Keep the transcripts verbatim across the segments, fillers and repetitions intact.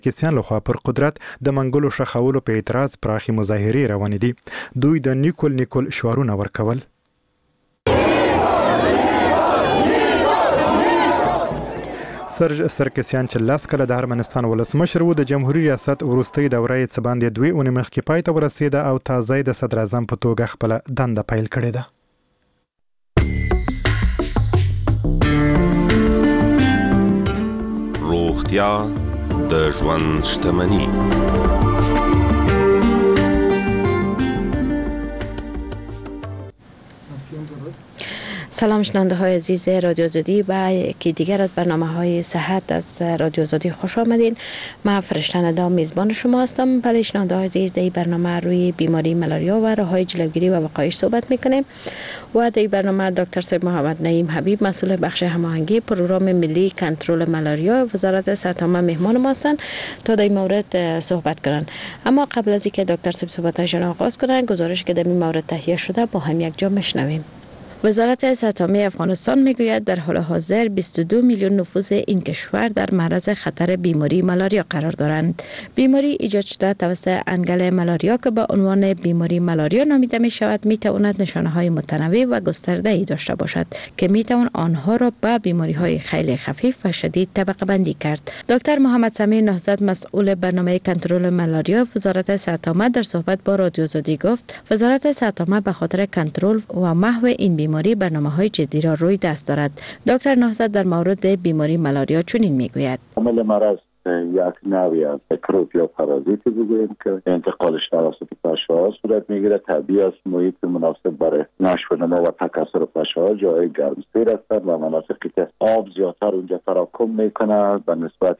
کسیان لخوا پر قدرت د منګلو شخولو په اعتراض پراخي مظاهرې روانې دي. دوی د نیکول نیکول شعارونه ورکول. سرج سرکسیان چې لاس کله د ارمنستان ولسمشر و د جمهوریت ریاست وروستۍ دوره یې څه باندې دوی اونۍ مخکې پای ته ورسېده او تازه د صدر اعظم په توګه خپله دنده پیل کړې ده. روغتیا د ژوند شتمني. سلام شنونده های عزیز رادیو آزادی، به یکی دیگر از برنامه های صحت از رادیو آزادی خوش آمدین. من فرشته ندا میزبان شما هستم. برای شنونده های عزیز در این برنامه روی بیماری ملاریا و راه‌های جلوگیری و وقایعش صحبت میکنیم و در این برنامه دکتر سید محمد نعیم حبیب مسئول بخش هماهنگی پروگرام ملی کنترل ملاریا وزارت صحت عامه مهمان ما هستند تا در این مورد صحبت کنند. اما قبل از اینکه دکتر سید صحبتشون آغاز کنند، گزارش که در این مورد تهیه شده با هم یک جا میشنویم. وزارت صحت عامه افغانستان میگوید در حال حاضر بیست و دو میلیون نفوس این کشور در معرض خطر بیماری ملاریا قرار دارند. بیماری ایجاد شده توسط انگل ملاریا که به عنوان بیماری ملاریا نامیده می شود می تواند نشانه های متنوع و گسترده ای داشته باشد که می توان آنها را به بیماری های خیلی خفیف و شدید طبقه بندی کرد. دکتر محمد سمیع نهضت مسئول برنامه کنترل ملاریا وزارت صحت عامه در صحبت با رادیو آزادی گفت وزارت صحت عامه به خاطر کنترل و محو این بیماری بیماری برنامه‌های جدی را روی دست دارد. دکتر نهضت در مورد بیماری ملاریا چنین میگوید: عامل مرض یک نوعی از میکروب یا پارازیتی بگوییم که انتقالش توسط پشه‌ها صورت میگیره. طبیعی است، محیط مناسب برای نشو و نما و تکثر پشه‌ها جای گرمسیر هستند و مناطقی که آب زیادتر اونجا تراکم میکنه به نسبت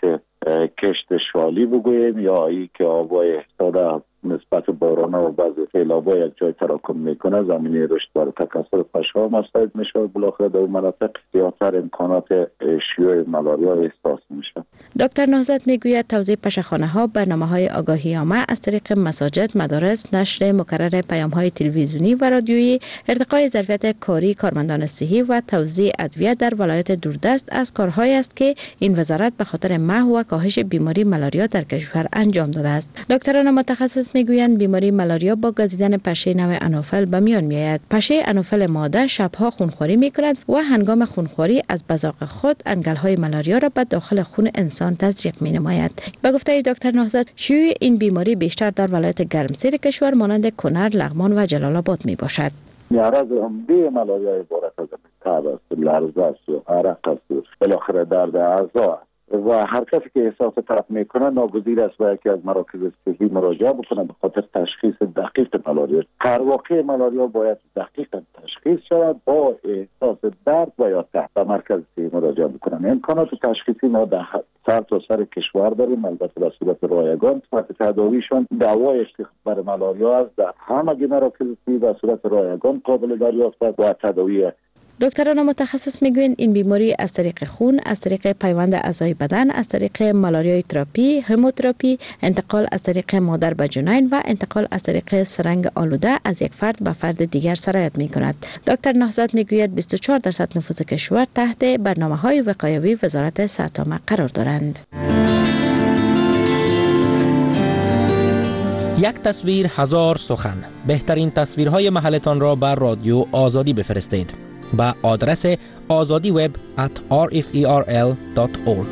کشت شوالی بگوییم یا ای که آبای ساده نسبت باران و بعضی سیلاب‌ها یک جای تراکم میکنه، زمینه رشد برای تکثر پشه‌ها مساعد میشه و بالاخره در اون مناطق زیادتر امکانات شیوع ملاریا احساس میشه. دکتر نهضت میگوید توزیع پشه‌خانه‌ها، برنامه‌های آگاهی عامه از طریق مساجد، مدارس، نشر مکرر پیام‌های تلویزیونی و رادیویی، ارتقای ظرفیت کاری کارمندان صحی و توزیع ادویه در ولایت دوردست از کارهایی است که این وزارت به خاطر محو و کاهش بیماری ملاریا در کشور انجام داده است. دکتران متخصص میگویند بیماری ملاریا با گزیدن پشه نوع انوفل به میان میآید. پشه انوفل ماده شبها خونخواری میکند و هنگام خونخواری از بزاق خود انگل‌های ملاریا را به داخل خون انسان تزریق مینماید. به گفته دکتر نهضت شیوع این بیماری بیشتر در ولایت گرمسیر کشور مانند کنر، لغمان و جلال آباد میباشد. عرض عمده ملاریا عبارت از تب است، لرزه است و عرق است، بالاخره درد اعضا و هر کسی که احساس تب میکنه ناگزیر است به یکی از مراکز صحی مراجعه بکنه به خاطر تشخیص دقیق ملاریا. هر واقع ملاریا باید دقیق تشخیص شود، با احساس درد و یا تب به مرکز صحی مراجعه بکنن. امکانات تشخیصی ما در سر تا سر کشور داریم، البته به صورت رایگان. صورت تداویشون دوایش که برای ملاریا است در همه مراکز صحی به صورت رایگان قابل دریافت است و تداوی. دکتران متخصص میگویند این بیماری از طریق خون، از طریق پیوند اعضای بدن، از طریق ملاریای تراپی، هموتراپی، انتقال از طریق مادر به جنین و انتقال از طریق سرنگ آلوده از یک فرد به فرد دیگر سرایت میکند. دکتر نهضت میگوید بیست و چهار درصد نفوس کشور تحت برنامه‌های وقایوی وزارت صحت عامه قرار دارند. یک تصویر هزار سخن. بهترین تصویرهای محلتان را بر رادیو آزادی بفرستید با آدرس آزادی وب ات آر اف ای آر ال دات اورگ.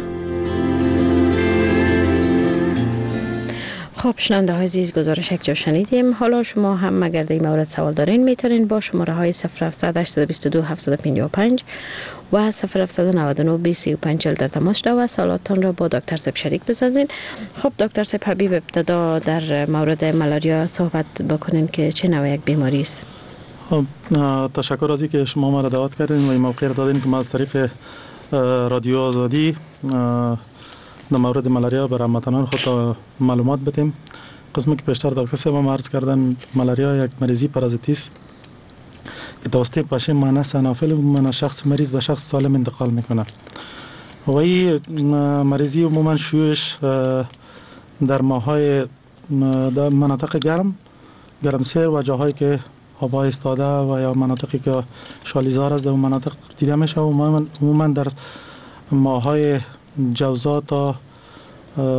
خب شنونده های عزیز، گزارش یک جا شنیدیم. حالا شما هم اگر در این مورد سوال دارین میتونین با شماره های صفر هفتصد هشتصد و بیست و دو هفتصد و پنجاه و پنج و صفر هفتصد و نود و نه بیست و پنج چهل در تماس شد و سوالاتتان را با دکتر سیب شریک بسازین. خب دکتر سیب حبیب، ابتدا در مورد ملاریا صحبت بکنین که چه نوع یک بیماری است. خب تشکر از اینکه شما ما را دعوت کردین و این موقع را دادین که ما از طریق رادیو آزادی در مورد ملاریا برای هموطنان خود معلومات بدیم. قسمی که پیشتر دکتر صاحب ما عرض کردن، ملاریا یک مریضی پارازیتی است که توسط پشه مانس انوفل من شخص مریض به شخص سالم انتقال میکنه و این مریضی عموما شیوعش در ماهای در مناطق گرم گرمسیر و جاهایی که آب‌های ایستاده و یا مناطقی که شالیزار است در اون مناطق دیده میشه. عموما در ماهای جوزا تا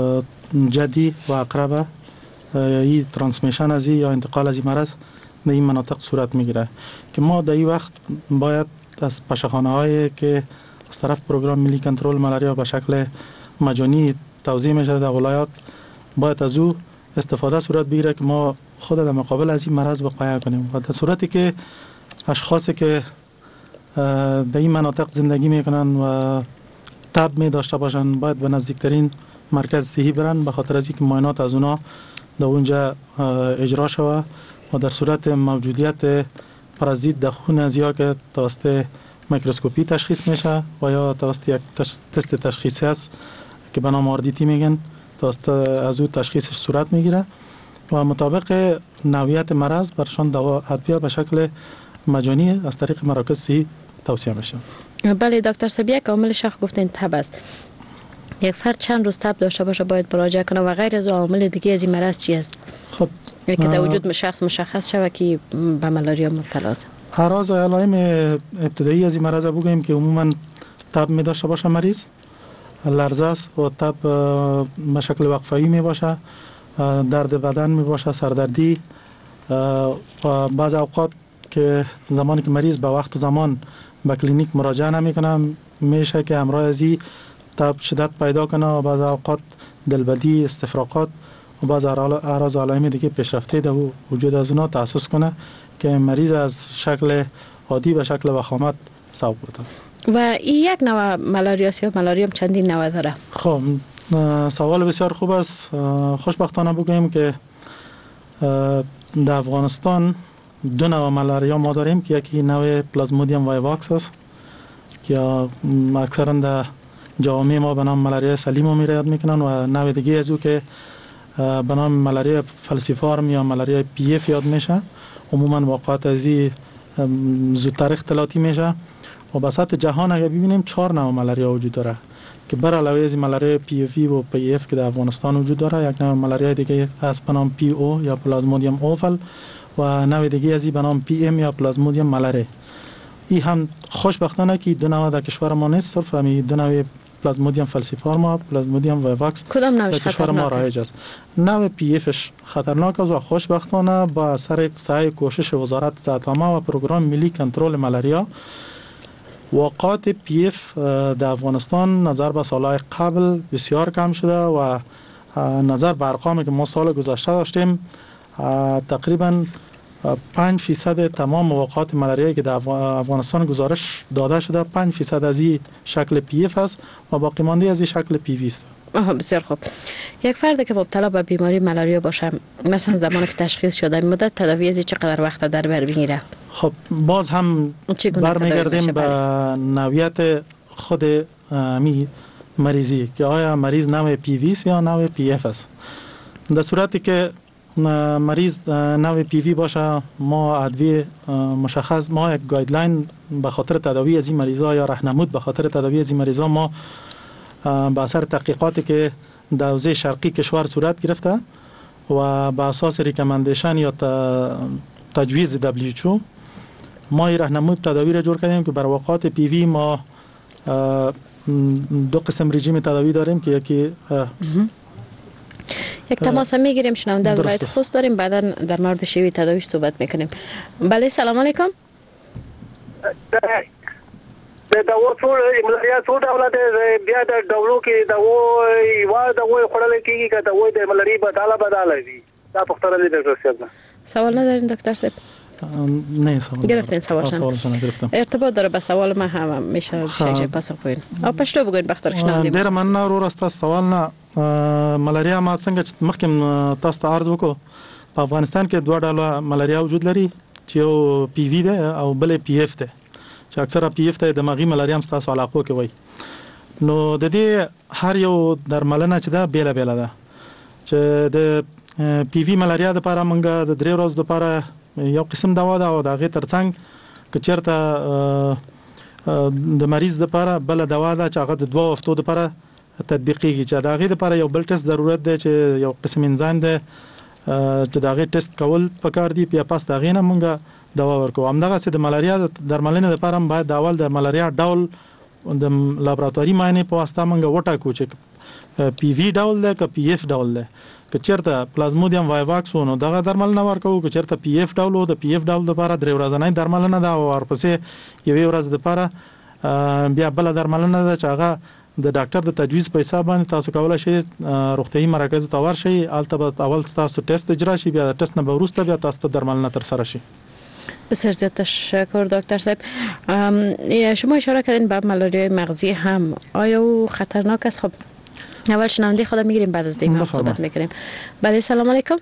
جدی و اقرب این ترانسمیشن از یا انتقال از این مرض در این مناطق صورت میگیره که ما در این وقت باید از پشخانه هایی که از طرف پروگرام ملی کنترل ملاریا به شکل مجانی توزیع میشه در ولایات باید از او استفاده صورت بگیره که ما خود در مقابل از این مرض وقایه کنیم و در صورتی که اشخاصی که در این مناطق زندگی میکنن و تب می داشته باشن باید به نزدیکترین مرکز صحی برن به خاطر از اینکه معاینات از اونا در اونجا اجرا شود و در صورت موجودیت پارازیت در خون از یا که توسط میکروسکوپی تشخیص میشه و یا توسط یک تست تشخیصی است که به نام آر دی تی میگن توسط از او تشخیصش صورت میگیره و مطابق نوعیت مرض برشان دوا ادویه به شکل مجانی از طریق مراکز صحی توصیه میشه. بله دکتر سبیه کامل شخص گفتین تب است. یک فرد چند روز تب داشته باشه باید مراجعه کنه و غیر از عوامل دیگه از این مرض چی است؟ خب که در وجود شخص مشخص شود که به ملاریا مبتلا است. اعراض علائم ابتدایی از این مرض بگوییم که عموما تب می داشته باشه مریض، لرزه است و تب به شکل وقفه‌ای می باشه، درد بدن می باشه، سردردی و بعض اوقات که زمانی که مریض به وقت زمان به کلینیک مراجعه نمیکنه میشه که همراه از این تب شدت پیدا کنه و بعض اوقات دلبدی، استفراغات و بعض اعراض علائم دیگه پیشرفته در وجود از اونا تأسیس کنه که مریض از شکل عادی به شکل وخامت صعب بوده. و این یک نوع ملاریا است یا ملاریا هم چندین نوع داره؟ خب سوال بسیار خوب است. خوشبختانه بگوییم که در افغانستان دو نوع ملاریا ما داریم که یکی نوع پلازمودیم وایواکس است که اکثرا در جوامع ما به نام ملاریا سلیم می یاد میکنن و نوع دیگه از او که به نام ملاریا فلسیفارم یا ملاریا پی اف یاد میشه. عموما واقعات از این زودتر اختلاطی میشه و به سطح جهان اگر ببینیم چهار نوع ملاریا وجود داره که بر علاوه از ملاریا پی اف و پی اف که در افغانستان وجود داره یک نوع ملاریا دیگه هست به نام پی او یا پلازمودیم اوفل و نوع دیگه از این به نام پی ام یا پلازمودیم ملاره. این هم خوشبختانه که دو نوع در کشور ما نیست، صرف همین دو نوع پلازمودیم فلسیفارم و پلازمودیم وایواکس کدام نوعش کشور ما رایج است. نوع پی افش خطرناک است و خوشبختانه با اثر سعی کوشش وزارت صحت عامه و پروگرام ملی کنترل ملاریا واقعات پی اف در افغانستان نظر به سالهای قبل بسیار کم شده و نظر به ارقامی که ما سال گذشته داشتیم تقریبا پنج فیصد تمام واقعات ملاریایی که در افغانستان گزارش داده شده پنج فیصد از این شکل پی اف است و باقی مانده از این شکل پی وی است. آها بسیار خوب. یک فرد که مبتلا به بیماری ملاریا باشه مثلا زمانی که تشخیص شده این مدت تداوی از چقدر وقت در بر میگیره؟ خب باز هم برمیگردیم به نوعیت خود می مریضی که آیا مریض نوع پی وی است یا نوع پی اف است. در صورتی که مریض نوع پی وی باشه ما ادویه مشخص ما یک گایدلاین به خاطر تداوی از این مریضا یا راهنمود به خاطر تداوی از این مریضا ما به اثر تحقیقاتی که در حوزه شرقی کشور صورت گرفته و به اساس ریکامندیشن یا تجویز دبلیو اچ او ما این راهنمود تداوی را جور کردیم که بر واقعات پی وی ما دو قسم رژیم تداوی داریم که یکی یک تماس میگیریم شنونده ولایت خوست داریم بعدا در مورد شیوه تداویش صحبت میکنیم. بله سلام علیکم. د دوا ټول ملاریا ټول ډول د بیا د ډولو کې د و یو د و خړل کېږي که د و د ملاریا بداله بداله دي دا پختره دي ډاکټر صاحب. سوال ندارین دکتر صاحب؟ نه سوال گرفتین سوالشان ارتباط داره به سوال ما هم میشه شیشه پاسخ بدین. او پښتو بگوین بختر شنوندیم. ډیر مننه ورور است سوال نه ملاریا ما څنګه مخکې تاسو ته عرض وکړو په افغانستان کې دوه ډول ملاریا وجود لري چې یو پی وی ده او بل پی اف ده چې اکثره پی اف ته دماغي ملاریا هم تاسو علاقو کې وای. نو د دې هر یو درملنه چې ده بیل بیل ده چې د پی وی ملاریا لپاره مونږ د درې ورځې لپاره یو قسم دوا ده او د هغې ترڅنګ که چېرته د مریض لپاره بله دوا ده چې هغه د دوه هفتو لپاره تطبیقیږي چې د هغې لپاره یو بل ټیسټ ضرورت دی چې یو قسم انزایم دی چې د هغې ټیسټ کول پکار دي بیا پس د هغې نه مونږ دوا ورکوو. همدغسې د ملاریا د درملنې لپاره هم باید د اول د ملاریا ډول د لابراتواري معاینې په واسطه مونږ وټاکو چې پی وی ډول ده که پی اف ډول ده. که چیرته پلازمودیم وایواکس نو دغه درملنه ورکو، که چیرته پی اف ډول او د پی اف ډول لپاره درې ورځې درملنه ده او ورپسې یوې ورځې لپاره بیا بل درملنه ده چې هغه د ډاکټر د تجویز په حساب باندې تاسو کولای شئ روغتیايي مرکز ته ورشئ. البته به اول تاسو ټیسټ اجرا شي، بیا د ټیسټ نه وروسته بیا تاسو ته درملنه تر سره شي. بسیار زیاد تشکر دکتر صاحب. شما اشاره کردین به ملاریای مغزی هم، آیا او خطرناک است؟ خب اول شنونده خدا میگیریم، بعد از دیگه صحبت میکنیم. بله سلام علیکم.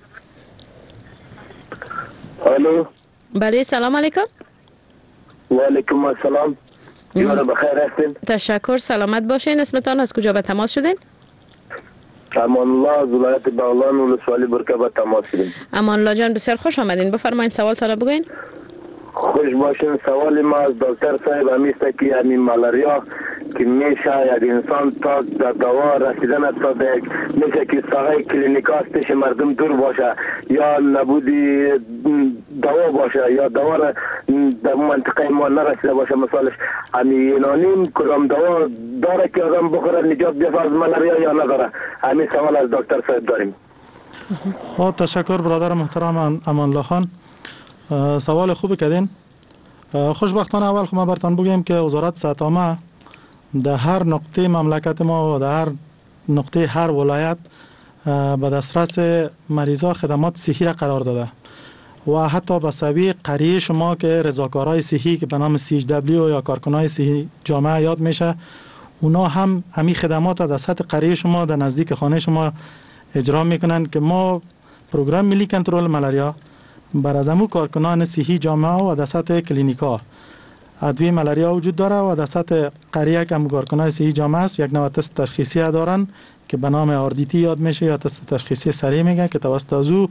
الو. بله سلام علیکم. و علیکم السلام. جوانه بخیر هستین؟ تشکر، سلامت باشین. اسمتان از کجا به تماس شدین؟ امان الله از ولایت بغلان ولسوالی برکه به تماس شدین. امان الله جان بسیار خوش آمدین. بفرمایید سوالتان را بگوین. خوش باشین. سوال ما از دکتر صاحب همیسته که همین ملاریا که میشه یک انسان تا در دوا رسیدن تا یک میشه که ساحه کلینیکاستش مردم دور باشه یا نبودی دوا باشه یا دوا را در منطقه ما نرسیده باشه. مثالش همین اینانیم کدام دوا داره که آدم بخوره نجات بیفته از ملاریا یا نداره؟ همین سوال از دکتر صاحب داریم. ها تشکر برادر محترم امان الله خان، سوال خوب کردین. خوشبختانه اول خو ما برتان بگیم که وزارت صحت عامه در هر نقطه مملکت ما و در هر نقطه هر ولایت به دسترس مریضا خدمات صحی را قرار داده و حتی به سوی قریه شما که رضاکارای صحی که به نام سی اچ دبلیو یا کارکنای صحی جامعه یاد میشه، اونا هم همین خدمات در سطح قریه شما در نزدیک خانه شما اجرا میکنن که ما پروگرام ملی کنترل ملاریا بر از امو کارکنان صحی جامعه و در سطح کلینیکا ادویه ملاریا وجود داره و در سطح قریه که امو کارکنان صحی جامعه است یک نوع تست تشخیصی دارن که به نام آر دی تی یاد میشه یا تست تشخیصی سریع میگن که توسط از او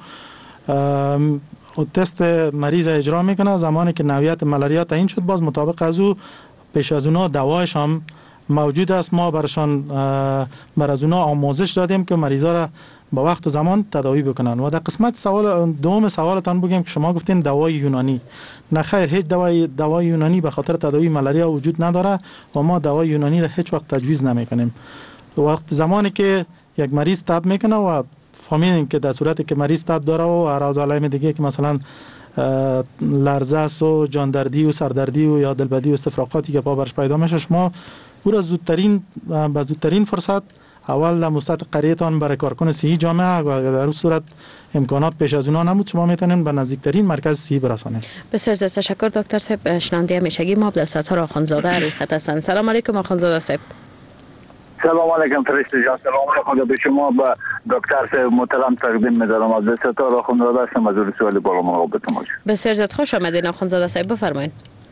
تست مریض اجرا میکنه. زمانی که نوعیت ملاریا تعیین شد باز مطابق از او پیش از اونا دوایش هم موجود است. ما برشان بر از اونا آموزش دادیم که مریضا را با وقت زمان تداوی بکنن. و در قسمت سوال دوم سوالتان بگم که شما گفتین دوای یونانی. نه خیر، هیچ دوای دوای یونانی به خاطر تداوی ملاریا وجود نداره و ما دوای یونانی را هیچ وقت تجویز نمیکنیم. وقت زمانی که یک مریض تب میکنه و فهمیدیم که در صورتی که مریض تب داره و اعراض علائم دیگه که مثلا لرزه است و جاندردی و سردردی و یا دلبدی و استفراغاتی که پا برش پیدا میشه، شما او را زودترین به زودترین فرصت اول در مستط قریه‌تان برای کارکن صحی جامعه و در اون صورت امکانات پیش از اونا نمود شما میتونین به نزدیکترین مرکز صحی برسانید. بسیار زیاد تشکر دکتر صاحب. شنونده همیشگی ما عبدالستار آخوندزاده روی خط هستند. سلام علیکم آخوندزاده صاحب. سلام علیکم فرشته جان. سلام علیکم به شما با دکتر صاحب محترم تقدیم می‌دارم. عبدالستار آخوندزاده هستم از سوالی بالا مراقبت ما. بسیار زیاد خوش آمدید آخوندزاده صاحب، بفرمایید.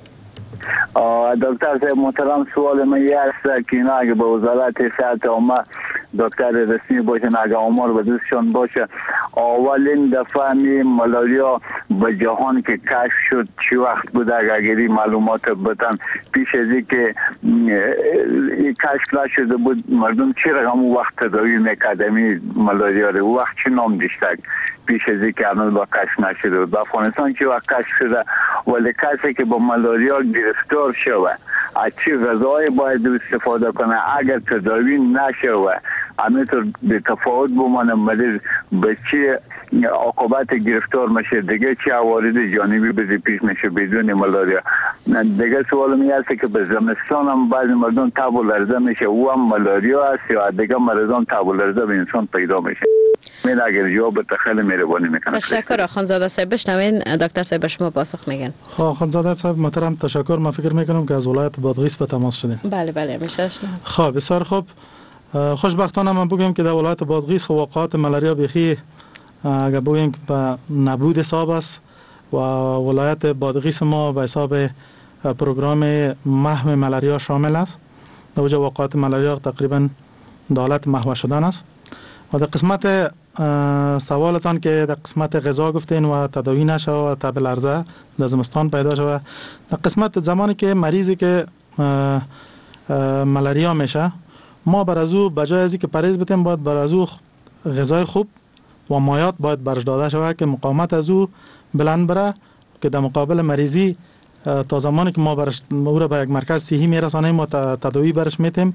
دکتر صاحب محترم سوال من یه است که اینا اگه به وزارت صحت عامه دکتر رسمی باشه، اگه آمار به دستشان باشه، اولین دفعه می ملاریا به جهان که کشف شد چی وقت بود؟ اگری معلومات بدن پیش از اینکه کشف نشده بود مردم چی رقم وقت تداوی میکردمی ملاریا رو؟ وقت چی نام داشتک پیش از اینکه هنوز با کشف نشده بود؟ به افغانستان چی وقت کشف شده؟ ولی کسی که با ملاریا گرفتار شوه از چی غذای باید استفاده کنه اگر تداوی نشوه؟ همینطور به تفاوت بمانه مریض به چی عاقبت گرفتار میشه، دیگه چی عوارض جانبی بزی پیش میشه بدون ملاریا. دیگه سوال می هست که به زمستان هم بعضی مردم تب و لرزه میشه، او هم ملاریا است یا دیگه مریضان تب و لرزه به انسان پیدا میشه؟ من اگر جواب خیلی مهربانی میکنم. تشکر آخوندزاده صاحب. بشنوین دکتر صاحب به شما پاسخ میگن. آخوندزاده صاحب محترم تشکر. من فکر میکنم که از ولایت بادغیس به تماس شدین. بله بله میشه. خب بسیار خوب. خوشبختانه من بگم که در ولایت بادغیس واقعات ملاریا بخی اگر بگیم که به نبود حساب است و ولایت بادغیس ما به حساب پروگرام محو ملاریا شامل است. در وجه واقعات ملاریا تقریبا دولت محو شدن است. و در قسمت سوالتان که در قسمت غذا گفتین و تداوی نشه و تب لرزه در زمستان پیدا شده، در قسمت زمانی که مریضی که ملاریا میشه ما بر از او بجای از اینکه پرهیز بتیم باید بر از او غذای خوب و مایات باید برش داده شود که مقاومت از او بلند بره که در مقابل مریضی تا زمانی که ما برش او را به یک مرکز صحی میرسانیم و تداوی برش میتیم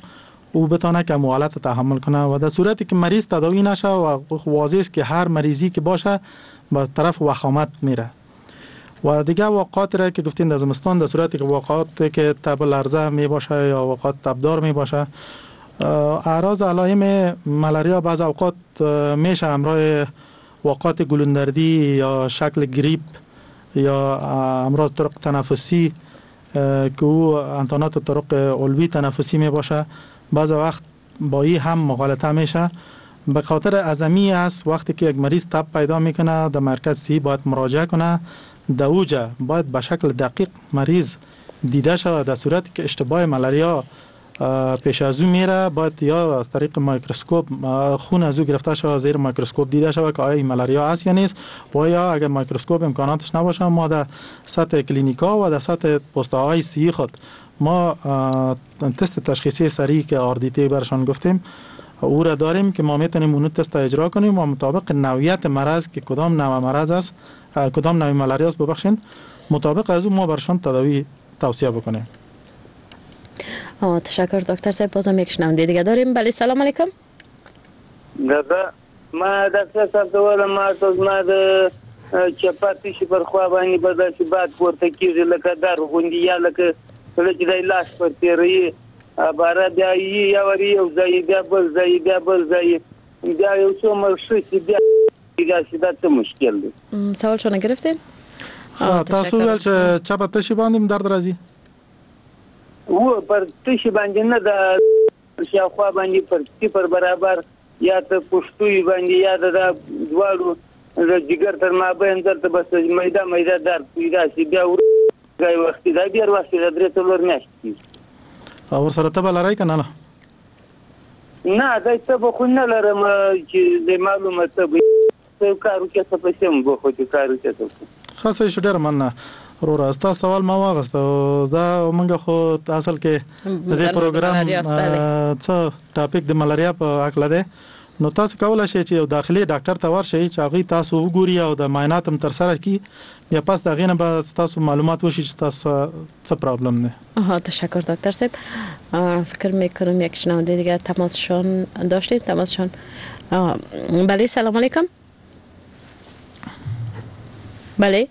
او بتونه که موالات تحمل کنه و در صورتی که مریض تداوی نشه و واضح است که هر مریضی که باشه به طرف وخامت میره. و دیگه واقعات را که گفتین در زمستان در صورتی که واقعات که تب لرزه می باشه یا واقعات تبدار می باشه، اعراض علائم ملاریا بعض اوقات میشه همراه واقعات گلوندردی یا شکل گریپ یا امراض طرق تنفسی که او انتانات طرق علوی تنفسی می باشه. بعض وقت با این هم مغالطه میشه. به خاطر عظمی است وقتی که یک مریض تب پیدا میکنه در مرکز صحی باید مراجعه کنه. در اوجه باید به شکل دقیق مریض دیده شود. در صورتی که اشتباه ملاریا پیش از او میره باید یا از طریق میکروسکوپ خون از او گرفته شود، زیر میکروسکوپ دیده شود که آیا ملاریا است یا نیست. و یا اگر میکروسکوپ امکاناتش نباشه ما در سطح کلینیکا و در سطح پست‌های صحی خود ما تست تشخیصی سریع که آر دی تی برشان گفتیم او را داریم که ما میتونیم اون تست اجرا کنیم و مطابق نوعیت مرض که کدام نوع مرض است، کدام نوع ملاریا است ببخشید، مطابق از اون ما برشان تداوی توصیه بکنیم. آه تشکر دکتر صاحب. بازم یک شنونده دیگه داریم. بله سلام علیکم. دادا ما دکتر صاحب ته ما تاسو ما د چپاتی شي پر خو باندې بداسي باد ورته کیږي لکه در غوندي یا لکه کله چې د لاس پر تیری بارا بیا یا وری یو ځای بیا بل ځای بیا بل ځای بیا یو څو مرشي بیا بیا سیده ته مشکل دی. سوال شو نگرفتین؟ تاسو ول چې چپاتی شي باندې درد راځي؟ و پر تشي باندې نه د شاوخوا باندې پر تی پر برابر یا ته پښتوي باندې یا د دوالو د جګر تر مابین درته بس میدا میدا درد پیدا شي بیا ورغای وخت دا بیا وخت د درې څلور میاشتې او سره ته بلای کنه نه نه دا څه به خو نه لرم چې د معلومه څه به کارو کې څه پسیم به خو چې کارو کې څه خاصه شو ډیر مننه. رورا استا سوال ما واغسته دا موږ خو اصل کې د پروګرام څه ټاپک د ملاریا په اړه ده. نو تاسو کولای شئ چې یو داخلي ډاکټر ته ورشئ چې هغه تاسو وګوري او د معاینات هم تر سره کړي. بیا پس دا غینه به تاسو معلومات وشي چې تاسو څه پرابلم ده. آها تشکر دکتر صاحب. فکر میکنم یک شنونده دیگه تماسشون داشتیم. تماسشون بله سلام علیکم. بله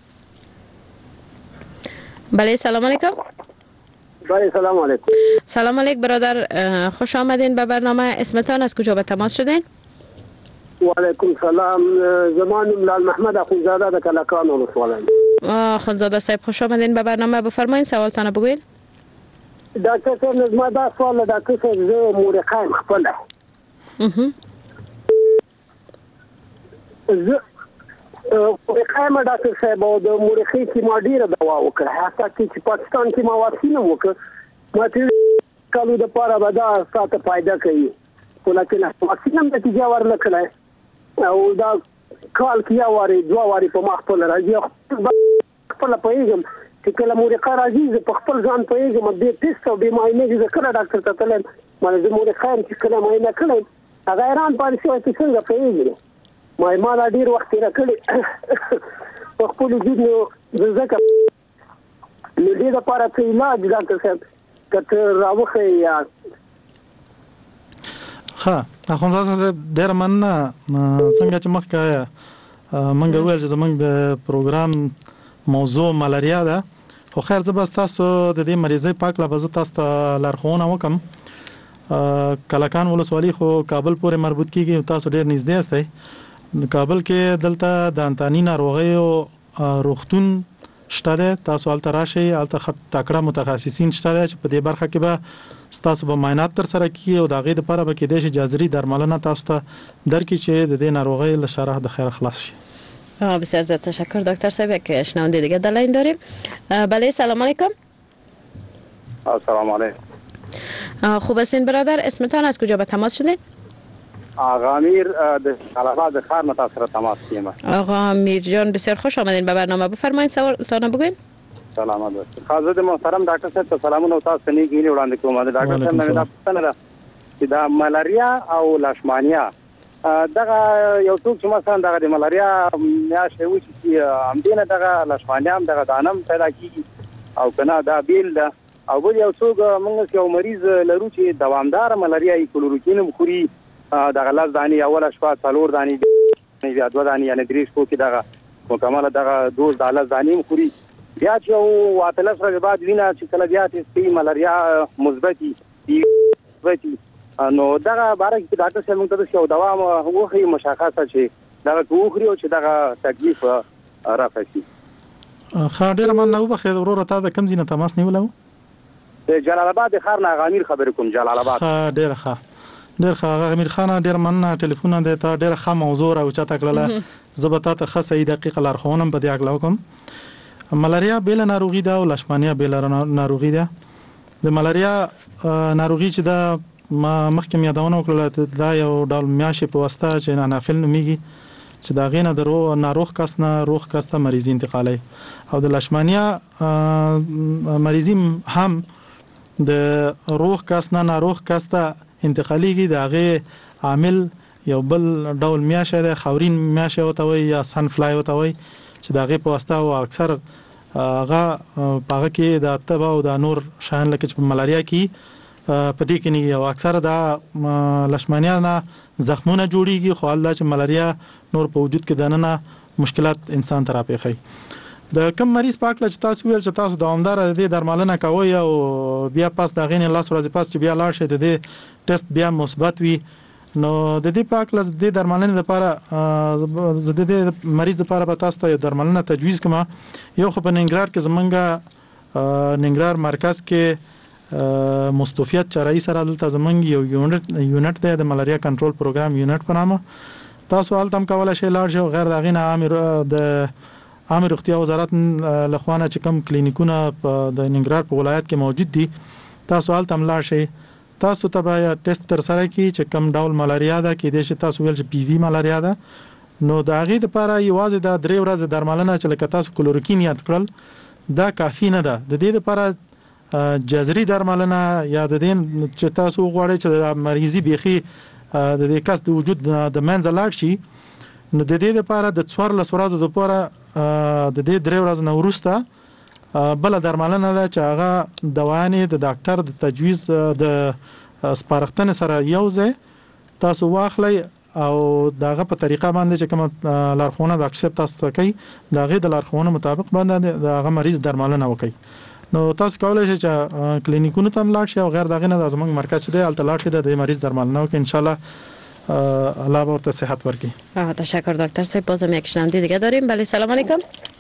بله سلام علیکم. بله سلام علیکم. سلام علیکم برادر، خوش آمدین به برنامه. اسمتان از کجا به تماس شدین؟ و علیکم سلام. زمان لال محمد اخونزاده د کلکان ولسوالۍ. اخونزاده صاحب خوش آمدین به برنامه. بفرمایید سوالتان بگوین. دکتر صاحب نظم دا سوال دکتر صاحب زه مورخایم خپله اها زه مورخایم ډاکټر صاحب او د مورخي کې ما ډیره دوا وکړه. حتی چې پاکستان کې ما واکسین وکړ ما ته کالو د پاره به دا ساته فائدہ کوي ولکه واکسین هم نتیجه ورنکړه او دا کال کې یا واري دوا واري په مخ په راځي خپل پیغام چې کله مورخه راځي په خپل ځان پیغام د ټیسټ او د معاینه چې کله ډاکټر ته تلل مله د مورخه چې کله معاینه کړي هغه ایران پالیسي چې څنګه پیغام ما ما لا ډیر وخت را کړی په خپل دین ځکه نو دې لپاره چې علاج ډاکټر صاحب کته راوخه یا ها اخوان زه ډیر مننه. څنګه چې مخکې مونږ ویل چې زمونږ د پروګرام موضوع ملاریا ده، خو خیر زه بس تاسو د دې مریضۍ پاک لپاره تاسو ته لارښوونه وکم. کلکان ولسوالۍ خو کابل پورې مربوط کیږي، تاسو ډیر نږدې یاستئ. کابل کې دلته د انتانی ناروغي او روغتون شته ده، تاسو هلته راشئ. هلته تکړه متخصصین شته ده چې په دې برخه کې به تاسو به معاینات تر سره کړي او د هغې دپاره به کېدای شي جذري درملنه تاسو ته درکړي چې د دې ناروغۍ له شره د خیر خلاص شي. بسیار زیاد تشکر دکتر صاحب. یک شنونده دیگه در لاین داریم. بله سلام علیکم. السلام علیکم. خوب هستین برادر، اسمتان از کجا به تماس شدین؟ آقا امیر د خلافات خار متاثر تماس کیم. آقا امیر جان بسیار خوش آمدین به برنامه. بفرمایید سوالتان بگوین. سلامت باشید. حضرت محترم ډاکټر صاحب ته سلامونه او تاسو نه کینې وړاندې کوم. ډاکټر صاحب نو دا پوښتنه ده چې دا ملاریا او لاشمانیا دغه یو څوک چې مثلا دغه د ملاریا میاشتې وشي چې هم دینه دغه لاشمانیا هم دغه دانم پیدا کیږي او کنه دا بیل ده او بل یو څوک موږ یو مریض لرو چې دوامدار ملاریا ای کلوروکین مخوري د غلاس دانی اول شپه څلور دانی یا دوه دانی یا درې شپو کې دغه مکمل دغه دوز د غلاس دانی مخوري بیا چې او واتلس ورځې بعد وینا چې کله بیا چې ملاریا مثبتي مثبتي نو دغه باره کې ډاکټر صاحب موږ ته یو دوا وخی مشخصه چې دغه کوخري او چې دغه تکلیف راځي. خا ډیر من نو بخیر ورور ته د کم زینه تماس نیولو د جلال آباد خار نه غامیر خبر کوم جلال آباد. خا ډیر ښه ډیر ښه غامیر خان ډیر من ټلیفون ده ته ډیر ښه موضوع او چاته کړله زبتا ته خاصه دقیقه لارښوونه به دی اغلا کوم. ملاریا بیل ناروغي ده او لشمانیا بیل ناروغي ده. د ملاریا ناروغي چې دا ما مخکې یادونه وکړه دا یو ډول میاشې په واسطه چې انافیل نوميږي چې دا غینه درو ناروغ کس نه روغ کس ته مریضی انتقالي او د لشمانیا مریضی هم د روغ کس نه ناروغ کس ته انتقالیږي دا غي عامل یو بل ډول میاشه ده خاورین میاشه وته وي یا سن فلای وته وي چې دا غي په واسطه او اکثر هغه پاغه کې د تبا او د نور شان لکه چې ملاریا کې پدې کې نه او اکثر دا لشمانیا نه زخمونه جوړیږي خو الله چې ملاریا نور په وجود کې دننه مشکلات انسان ته راپېخي. د کم مریض پاک لچ تاسو ویل چې تاسو دوامدار د درملنه کوي او بیا پاس د غین لاس ورځې پاس چې بیا لاړ شي د ټیسټ بیا مثبت وي نو د دې پاک لچ د درملنې لپاره زده د مریض لپاره به تاسو ته درملنه تجویز کما یو خو په ننګرهار کې زمونږه ننګرهار مرکز کې مستوفیت چرای سره دلته زمونږ یو یونټ یونټ دی د ملاریا کنټرول پروګرام یونټ په نامه تاسو حالت هم کولای شئ لاړ شئ غیر دغه نه عامر د عامه روغتیا وزارت لخوانه چې کوم کلینیکونه د ننګرهار په ولایت کې موجود دي تاسو حالت هم لاړ شئ تاسو ته به ټیسټ تر سره کی چې کوم ډول ملاریا ده کې د شي تاسو ویل چې پی وی ملاریا ده نو دا غي د لپاره یوازې د درې ورځې درملنه چې لکه تاسو کلوروکین یاد کړل دا کافی نه ده د دې لپاره جذري درملنه یا د دین چې تاسو غواړئ چې د مریضي بيخي د دې کس د وجود د منځ لاړ شي نو د دې لپاره د څوار لسورازو د لپاره د دې درې ورځې نو وروسته بل درملنه ده چې هغه دوانې د ډاکټر د تجویز د سپارښتنې سره یوځای تاسو واخلئ او داغه په طریقه باندې چې کوم لارښوونه د اکسپټ تاسو ته کوي داغه د لارښوونه مطابق باندې داغه مریض درملنه وکړي نو تاسو کولای شئ چې کلینیکونو ته لاړ شئ او غیر دغه نه د زمنګ مرکز دی الته لاړ شئ د مریض درملنه وکړي ان شاء الله الله ورته صحت ورکړي. تشکر دکتر صاحب. بازم یک شنونده دیگه داریم. بله سلام علیکم.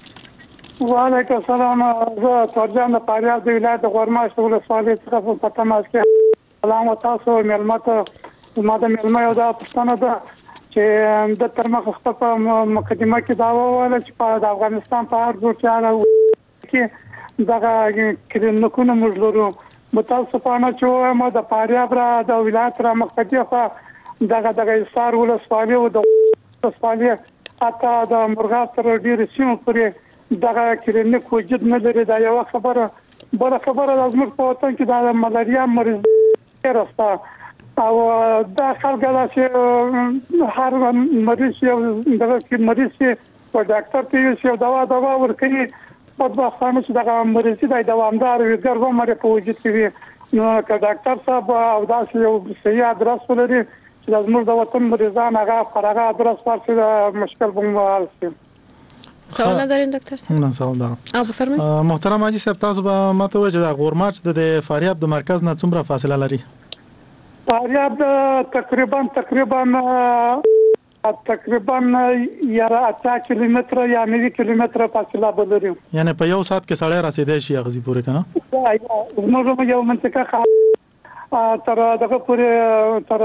و علیکم السلام. زه ترجان د فاریاب د ولایت غورماش ولسوالۍ څخه په تماس کې سلام تاسو ملمت ما د ملمه یو د پښتنه ده چې د ترمخ خپل مقدمه کې دا وویل چې په افغانستان په هر ځای کې دغه کلینیکونه موږ لرو متاسفانه چې ما د فاریاب را د ولایت را مقدمه خو دغه دغه سار ولسوالۍ او د ولسوالۍ اته د مرغاب تر ډیر سیمه پورې دغه کلینیک وجود نه لري دا یو خبره بل خبره د زموږ په وطن کې د ملاریا مریض راسته او دا خلک دا چې هر مریض یو دغه کې مریض په ډاکټر ته یو دوا دوا ورکړي په وختانه چې دغه مریض د دوامدار وي ګرځو مری په وجود کې وي نو که ډاکټر صاحب او دا یو صحیح ادرس ولري چې زموږ د وطن مریضان هغه فرغه ادرس ورسره مشکل بموال شي. سوال ندارین دکتر صاحب؟ نه سوال دارم. او بفرمایئ. محترم حاجی صاحب تاسو به ماته وایي چې د غورماچ د فاریاب د مرکز نه څومره فاصله لري؟ فاریاب تقریبا تقریبا تقریبا یاره اته کیلومتر یا نوي کیلومتر فاصله بلري. یعنی په یو ساعت کې سړی رسیدای شي غزي پورې کنه؟ موږ یو منطقه تر دغه پورې تر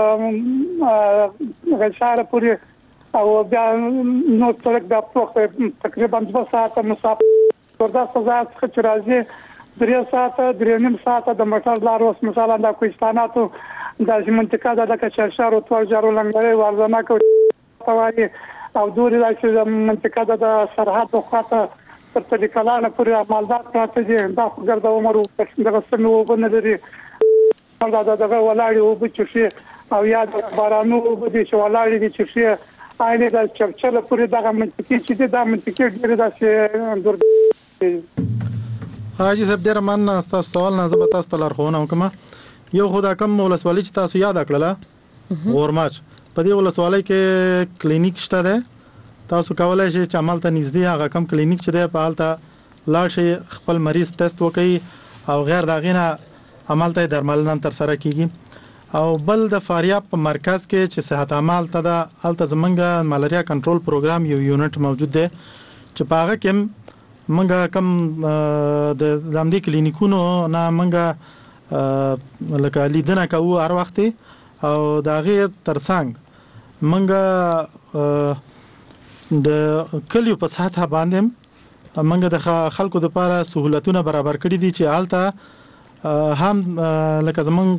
غشاره پورې او بیا نو تر دا په تقریبا دوه ساعته مسافت وردا سزا څخه راځي درې ساعته درې نیم ساعته د موټر لار اوس مثلا د کوهستاناتو د منطقه د کچرشار او توجارو لنګړې ورزنه کوي او دوري د منطقه د سرحد خواته تر تلیکلانه پورې مالدار پراته دي دا ګرځاو مرو دغه سمو وبنلري دا دغه ولاړی او بچي او یا د بارانو وبدي چې ولاړی دي چې آینه د چرچله پورې دغه منطقه چې د منطقه ډیره داسې حاجی صاحب ډیر من تاسو سوال نه زبر تاسو لارښوونه وکم. یو خدا کم ولسوالۍ چې تاسو یاد کړله غورماچ په دې ولسوالۍ کې کلینیک شته ده. تاسو کولای شئ چې عمل ته نږدې هغه کم کلینیک چې ده په حالت لاړ شئ خپل مریض ټیسټ وکړي او غیر داغینه عمل ته درملنه تر سره کیږي. او بل د فاریاب په مرکز کې چې صحت عمل ته د الته زمنګ ملاریا کنټرول پروګرام یو یونټ موجود دی چې په هغه کې منګه کم د دامدي کلینیکونو نه منګه لکه لیدنه کوو هر وخت او داغه ترڅنګ منګه د کلیو په ساحه باندې منګه د خلکو د لپاره سہولتونه برابر کړي دي چې حالته هم لکه زمون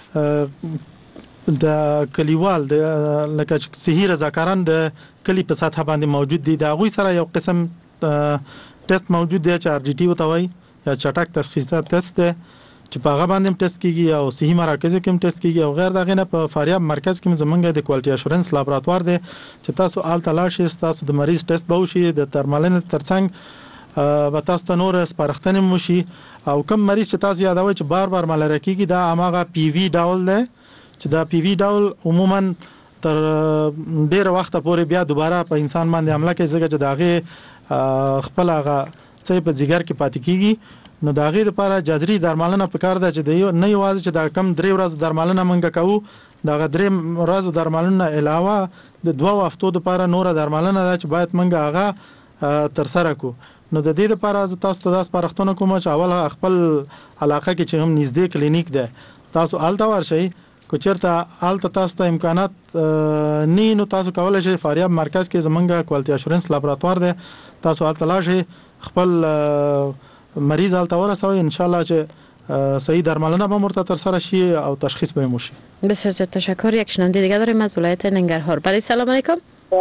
د کلیوال د لکه صحي رضاکاران د کلی په ساحه باندې موجود دي. دا غوي سره یو قسم ټیسټ موجود دی چې ار ډي ټي وتوي یا چټک تشخیصي ټیسټ دی چې په هغه باندې ټیسټ کیږي او صحي مراکز کې ټیسټ کیږي او غیر دغه نه په فاریاب مرکز کې زمونږ د کوالټي اشورنس لابراتوار دی چې تاسو آل تلاشي تاسو د مریض ټیسټ به وشي د ترمالن ترڅنګ به تاسو ته نور سپارښتنه موشي او کوم مریض چې تاسو یادوي چې بار بار ملاریا کیږي دا هغه پی وی ډول دی چې دا پی وی ډول عموما تر ډیر وخت پورې بیا دوباره په انسان باندې حمله کوي ځکه چې داغه خپل هغه څه په ځګر کې پاتې کیږي. نو داغه لپاره جذري درملنه پکار ده چې د نه یوازې چې دا کم درې ورځې درملنه منګه کوو دا درې ورځې درملنه علاوه د دوه هفتو لپاره نور درملنه ده چې باید منګه هغه تر سره کو. نو د دې لپاره تاسو ته داس پرختونه کوم چې اول خپل علاقه کې چې هم نږدې کلینیک ده تاسو آلته ورشئ. کو چیرته آلته تاسو ته امکانات نه نو تاسو کولای شئ فاریاب مرکز کې زمونږ کوالټي اشورنس لابراتوار ده تاسو آلته لاشئ خپل مریض آلته ورسوي ان شاء الله چې صحیح درملنه به مرتب تر سره شي او تشخیص به موشي. بسیار زیاد تشکر. یک شنونده دیگه داریم از ولایت ننگرهار. بله سلام علیکم.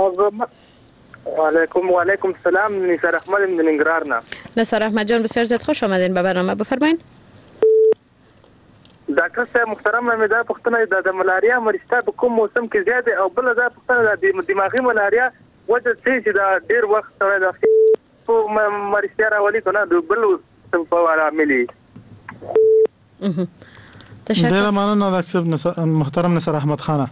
و علیکم و علیکم السلام. نصر احمد من ننگرهار نه. نصر احمد جان بسیار زیاد خوش آمدین به برنامه. بفرمایید. ډاکټر صاحب محترم مې دا پوښتنه د ملاریا مریض په کوم موسم کې زیاده او بل دا پوښتنه د دماغي ملاریا وجه څه چې دا ډیر وخت سره د په مریض راولي کنه د بل څه په اړه عملي. تشکر. ډیر مننه ډاکټر محترم نصر احمد خان.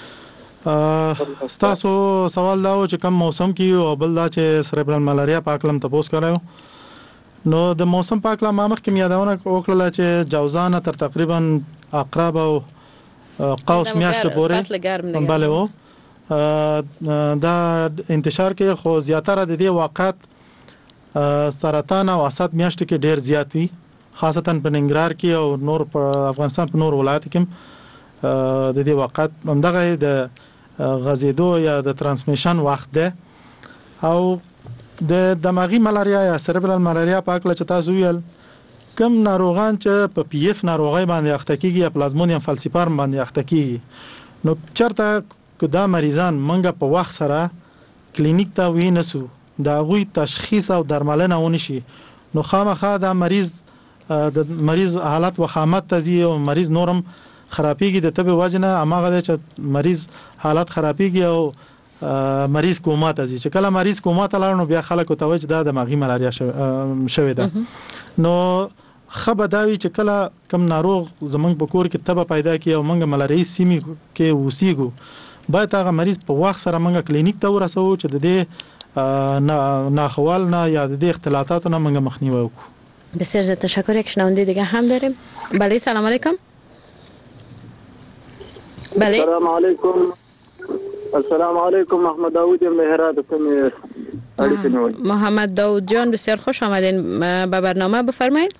ستاسو سوال دا و چې کوم موسم کې او بل دا چې سریبرال ملاریا په اکلم تاسو کړو. نو د موسم په اکلم ما مخکې یادونه وکړه چې جوزان تر تقریبا اقرب او قوس میاشت پورې بله و دا انتشار کې خو زیاتره د دې واقعات سرطان او اسد میاشت کې ډیر زیات وي خاصتا په ننګرهار کې او نور په افغانستان په نور ولایتو کې د دې واقعات همدغه د غزیدو یا د ترانسمیشن وخت ده. او د دماغي ملاریا یا سریبرال ملاریا په اړه چې تاسو ویل کم ناروغان چې په پی اف ناروغي باندې اخته کیږي یا پلازمونیم فالسیپارم باندې اخته کیږي نو چرته کدا مریضان منګه په وخت سره کلینیک ته وینسو دا غوي تشخیص او درملنه ونشي نو خامخا دا مریض د مریض حالت وخامت تزي او مریض نورم خرابيږي د تبه وجنه اماغه چې مریض حالت خرابيږي او مریض کوما ته چې کله مریض کوما ته لاړ نو بیا خلکو ته وځي د دماغي ملاریا شوی ده. نو خبرداوی چې کله کم ناروغ زمنګ په کور کې تبه پیدا کی او منګ ملاریا سیمه کې وسیګو باید هغه مریض په وخت سره منګ کلینیک ته ورسو چې د دې ناخوال نه یا د اختلاطاتو نه منګ مخنیوي وکړو. بسیار زیاد تشکر. یک شنونده دیگه هم داریم. بله سلام علیکم. بله سلام علیکم. السلام علیکم. محمد داوود مهراد کوم اړیکه نیول. محمد داوود جان بسیار خوش آمدین به برنامه. بفرمایید.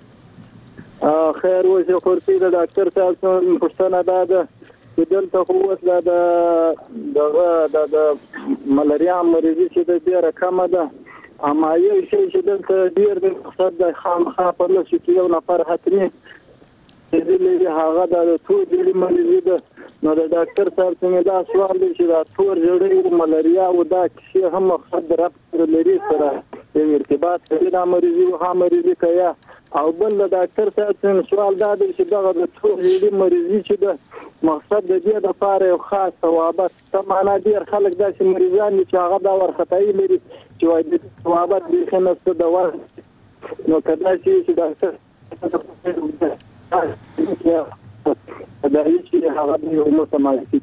خیر اوسه خورتي د ډاکټر صاحب پښتنه ده چې دلته خو اوس دا د د ملاریا مریضي چې د ډیره کمه ده اما یو شی چې دلته ډیر د مقصد د خامخا په لږ کې یو نفر حتمي دې هغه د ټول دې مریضي ده نو د ډاکټر صاحب څنګه دا سوال دی چې دا تور جوړې ملاریا او دا چې هم مقصد رابطه لري سره د ارتباط لري د مریضي او هم مریضي کیا او بل د ډاکټر صاحب سوال دا دی چې دا د ټول دې مریضي چې د مقصد د دې د لپاره یو خاص ثوابت سمانا ډیر خلک داسې مریضان چې هغه دا ورختای لري چې وایي د ثوابت د خنست د ور نو کدا چې دا څه دا هیڅ هغه نو سمایي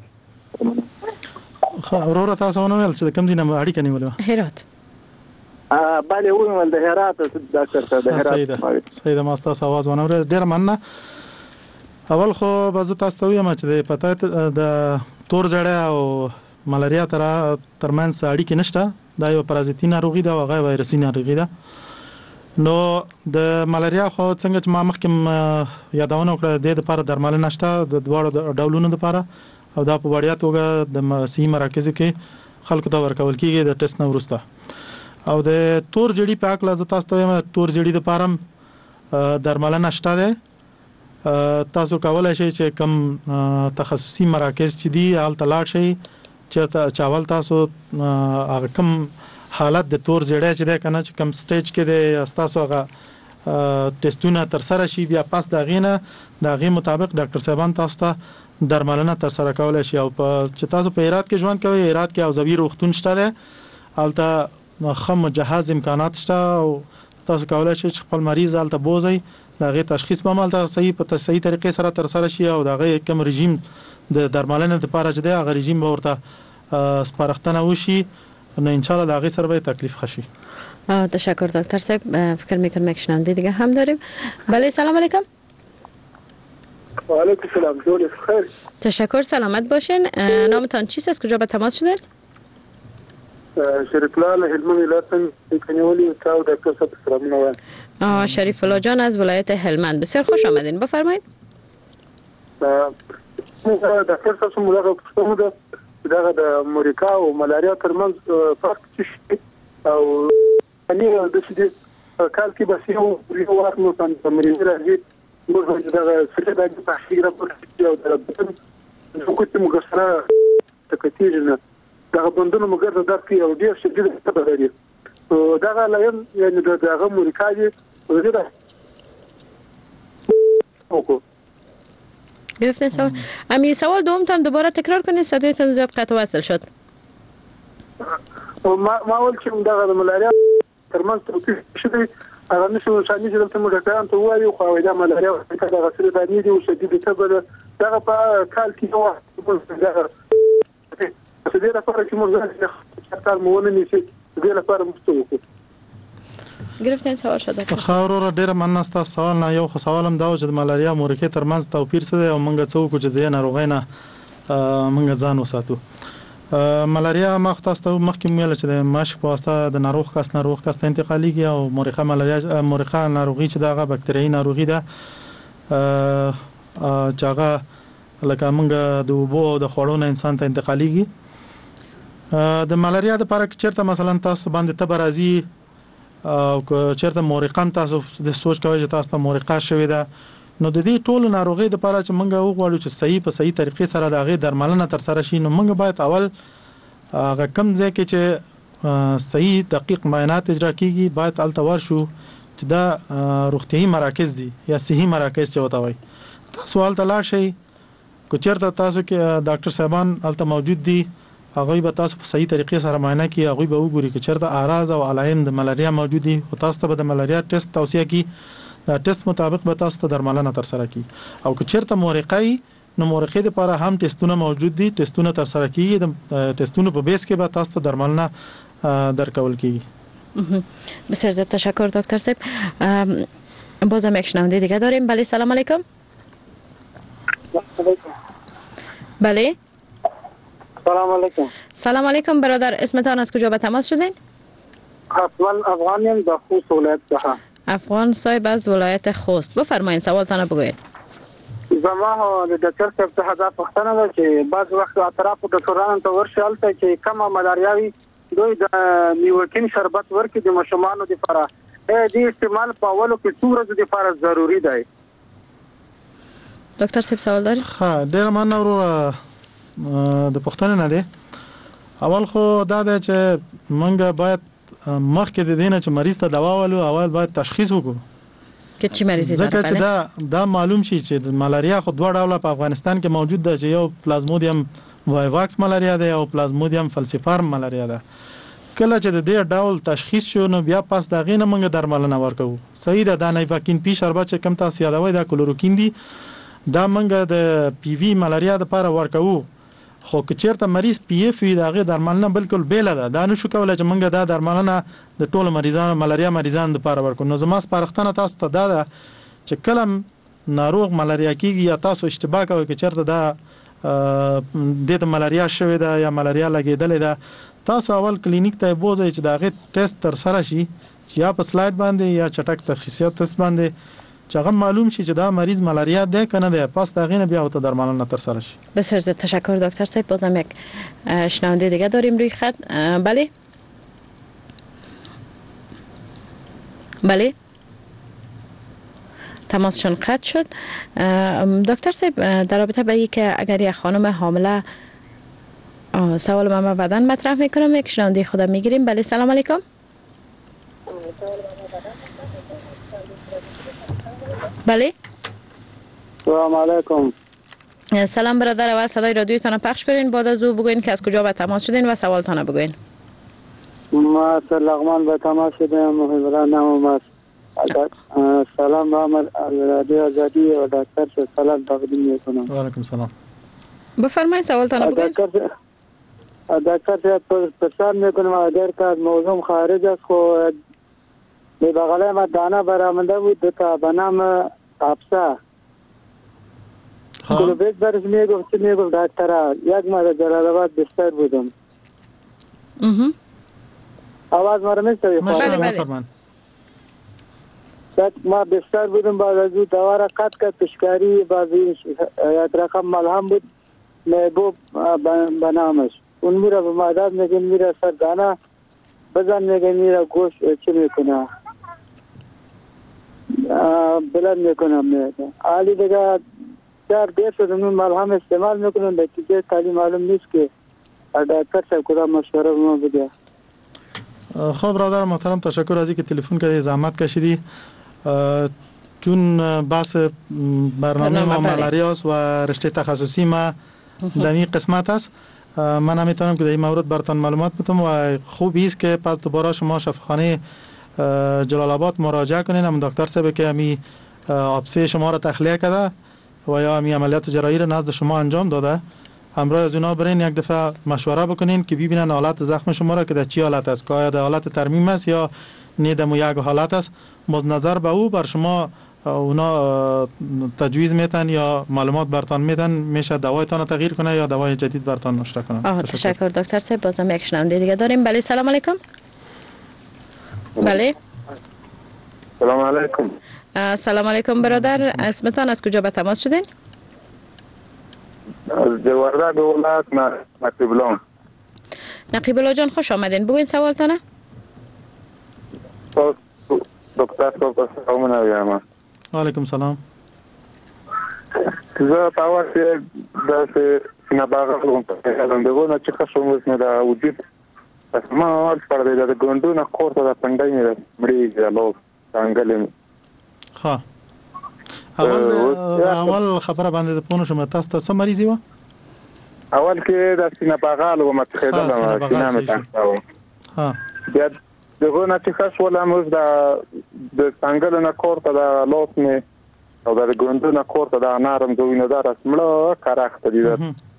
خو اورور تاسو نو ول چې کوم دینه اړیکه نیولې هرات ا باندې ومن د هرات ډاکټر ته د هرات سیده ما تاسو आवाज ونور ډیر مننه. اول خو باز تاسو ته وایم چې د پتا د تور زړه او ملاریا تر ترمنځ اړیکه نشته. دا یو پرازیتي ناروغي ده او هغه وایرسي ناروغي ده. نو د ملاریا خو څنګه چې ما مخکې یادونه وکړه د لپاره درمل نشته د دواړو ډولونو لپاره او دا په وړیا توګه د صحي مراکزو کې خلکو ته ورکول کیږي د ټیسټ نه وروسته. او د تور زړی په اکل ز تاسو ته تور زړی د لپاره درمل نشته ده. تاسو کولای شئ چې کم تخصصي مراکز چې دي حال تلاړ شئ چې چاول تاسو هغه کم حالت د تور زړی چې ده کنه چې کم سټیج کې ده تاسو هغه ټیسټونه تر سره شي بیا پاس دا غینه دا غي مطابق ډاکټر صاحبان تاسو ته درملنه تر سره کولای شي. او چې تاسو په هرات کې ژوند کوئ هرات کې او زوی روغتون شته ده البته خم جهاز امکانات شته او تاسو کولای شئ چې خپل مریض البته بوزي دا غي تشخیص به مالته صحیح په صحیح طریقې سره تر سره شي او دا غي کوم رژیم د درملنه لپاره چې ده هغه رژیم به ورته سپارښتنه وشي نو ان شاء الله دا غي سره به تکلیف خشي. تشکر دکتر صاحب. فکر میکنم یک شنونده دیگه هم داریم. بله سلام علیکم. و علیکم السلام. جون بخیر. تشکر سلامت باشین. نامتان چیست؟ از کجا به تماس شدین؟ شریف الله هلمند ولایت کنیولی تاو دکتر صاحب سلام نوان. شریف الله جان از ولایت هلمند بسیار خوش آمدین. بفرمایید. دکتر صاحب ملاقات کوم دغه د امریکا او ملاریا ترمنځ فرق څه او اني د دې کال کې بس یو یو وخت نو څنګه مریض راځي موږ دغه سره د تحقیق راپور او د بدن نو کوم مګسره تکتیجنه دغه بندونو مګر د درک یو ډیر شدید څه لري دغه لایم یعنی دغه امریکا دی ورته اوکو گرفتین سوال. امی سوال دومتان دوباره تکرار کنید صدایتان زیاد قطع وصل شد. ما ما اول چې دغه د ملاریا ترمنځ توپیر شته هغه نشو شامل چې دلته موږ ډاکټران ته وایو خو دا ملاریا دغه سره باندې دی او شدید تبه دغه په کال کې یو دغه څه دې لپاره چې موږ کار مونږ نه شي دې لپاره مستوي گرفتین سوال شد. خاور را ډیر مننه تاسو سوال نه یو خو سوالم دا چې د ملاریا مورکه ترمنځ توپیر څه دی او موږ څه وکړو چې د ناروغۍ نه موږ ځان وساتو. ملاریا مخ تاسو مخکې ویل چې د ماشک په واسطه د ناروغ کس ناروغ کس ته انتقالیږي او مورخه ملاریا مورخه ناروغي چې دغه باکتریایي ناروغي ده چې هغه لکه موږ د وبو د خوړو نه انسان ته انتقالیږي. د ملاریا د لپاره چیرته مثلا تاسو باندې تبرازي او چیرته مورقان تاسو د سوچ کوي چې تاسو ته مورقه شوی ده نو د دې ټولو ناروغي د لپاره چې موږ وغواړو چې صحیح په صحیح طریقې سره د هغه درملنه تر سره شي نو موږ باید اول هغه کم ځای کې چې صحیح دقیق معاینات اجرا کیږي باید التوار شو چې دا روغتيایي مراکز دي یا صحي مراکز چې وتا وي تاسو ول تلاش شي کو چیرته تاسو کې ډاکټر صاحبان الته موجود دي هغه به تاسو په صحیح طریقې سره معاینه کوي هغه به وګوري چې چیرته اعراض او علائم د ملاریا موجود دي او تاسو ته به د ملاریا ټیسټ توصیه کوي دا ټیسټ مطابق به تاسو ته درملنه تر سره کوي او که چیرته مورقي نو مورقي لپاره هم ټیسټونه موجود دي ټیسټونه تر سره کوي د ټیسټونو په بیس کې به تاسو ته درملنه درکول کیږي. بسیار زیاد تشکر دکتر صاحب. بازم یک شنونده دیگه داریم. بله سلام علیکم. بله سلام علیکم. سلام علیکم برادر. اسمتان از کجا به تماس شدین؟ افغان افغانیم د خوست ولایت څخه. افغان صاحب از ولایت خوست. بفرمایید سوالتان بگوید. زما د ډاکټر صاحب څخه دا پوښتنه ده چې بعض وخت اطراف ډاکټرانو ته ورشي البته چې کومه ملاریا وي دوی د نیوکین شربت ورکړي د مشمانو لپاره دې استعمال په اولو کې څو ورځې لپاره ضروری دی. ډاکټر صاحب سوال لري؟ ها ډیر مننه وروره د پښتنه نه دی. اول خو دا ده چې منګه باید مخکې د دینه چې مریض ته دوا ولو اول باید تشخیص وکړو چې چی مریض دی. ځکه چې دا دا معلوم شي چې ملاریا خو دوه ډوله په افغانستان کې موجود ده چې یو پلازمودیم وایواکس ملاریا ده او پلازمودیم فالسیفارم ملاریا ده. کله چې د دې ډول تشخیص شو نو بیا پاس د غینه موږ درملنه ورکو. صحیح ده د نایواکین پی شربت چې کم تاسو یادوي د کلوروکین دی دا موږ د پی وی ملاریا د لپاره ورکو. خو که چیرته مریض پی اف وي دغه درملنه بالکل بیل ده. دا نشو کولای چې موږ دا درملنه د ټولو مریضانو ملاریا مریضانو لپاره ورکو. نو زما سپارښتنه تاسو ته دا ده چې کله ناروغ ملاریا کیږي یا تاسو اشتباه کوئ چې چیرته دا د ملاریا شوی ده یا ملاریا لګیدلې ده تاسو اول کلینیک ته بوځئ چې داغه ټیسټ تر سره شي چې یا په سلاید باندې یا چټک تشخیصیت تست باندې چې هغه معلوم شي چې دا مریض ملاریا ده کنه ده پس داغه نه بیا ته درملنه تر سره شي. بسیار زیاد تشکر دکتر صاحب. بازم یک شنونده دیگه داریم روی خط. بله بله تماسشون قطع شد. دکتر صاحب در رابطه با اینکه اگر یک خانم حامله سوال ما بعداً مطرح میکنم یک شنونده خودم میگیریم. بله سلام علیکم. بله سلام علیکم. سلام برادر و صدای رادیوتان پخش کنین بعد از او بگوین که از کجا به تماس شدین و سوالتان بگوین. ما لغمان به تماس شدیم محبران نام است. سلام رحمت رادیو آزادی و دکتر سلام تقدیم میکنم. و علیکم سلام. بفرمایید سوالتان بگوین. دکتر پرسان میکنم اگر که موضوع خارج است خو به بغل ما دانه برآمده بود دو تا به نام افسا کلوبیت برش میگفت میگفت دکتر یک ما در جلال آباد بستر بودم. آواز ما رو میشنوی؟ بله بله. ما بستر بودم بعد از او دوا را قطع کرد پشکاری بعضی یک رقم ملهم بود محبوب به نامش اون میره به مادر میگه میره سر دانه بزن میگه میره گوش چی میکنه بلند میکنم میگه حالی دیگه چهار دیر شد اون ملهم استعمال میکنم نتیجه تعلیم معلوم نیست که دکتر صاحب کدام مشوره به ما بده. خب برادر محترم تشکر از اینکه تلفن کردی زحمت کشیدی. چون بحث برنامه ما ملاریا است و رشته تخصصی ما در این قسمت است من نمیتونم که در این مورد براتون معلومات بدم و خوب است که پس دوباره شما شفاخانه جلال آباد مراجعه کنین. هم دکتر صاحب که امی آبسه شما را تخلیه کرده و یا امی عملیات جراحی را نزد شما انجام داده همراه از اونا برین یک دفعه مشوره بکنین که ببینن حالت زخم شما را که در چی حالت است که آیا در حالت ترمیم است یا نیدم و یک حالت است. باز نظر به او بر شما اونا تجویز میتن یا معلومات برتان میدن میشه دوایتان تغییر کنه یا دوای جدید برتان نوشته کنه. تشکر. تشکر دکتر صاحب. بازم یک شنونده دیگه داریم. بله سلام علیکم. بله سلام علیکم. سلام علیکم برادر. اسمتان از کجا به تماس شدین؟ از جوارده ولایت نقیب الله. نقیب الله جان خوش آمدین. بگوین سوالتانه. دکتر صاحب سلام علیکم. علیکم سلام. زه تاوار چې د سینه باغ کوم ته دغه چې خصوص نه دا وجود ما اول پر د ګوندونو کوړه د پندای نه مړی جلو څنګه ها اول اول خبره باندې پونه شم تاسو ته سم مریض و اول کې د سینه باغ او متخیله سینه متخاو ها بیا دغه نه چې خاص ولا موږ د د څنګه نه کوړه د لوت نه او د ګوندونو کوړه د نارم دوینه دار اسمړه کاراخته دي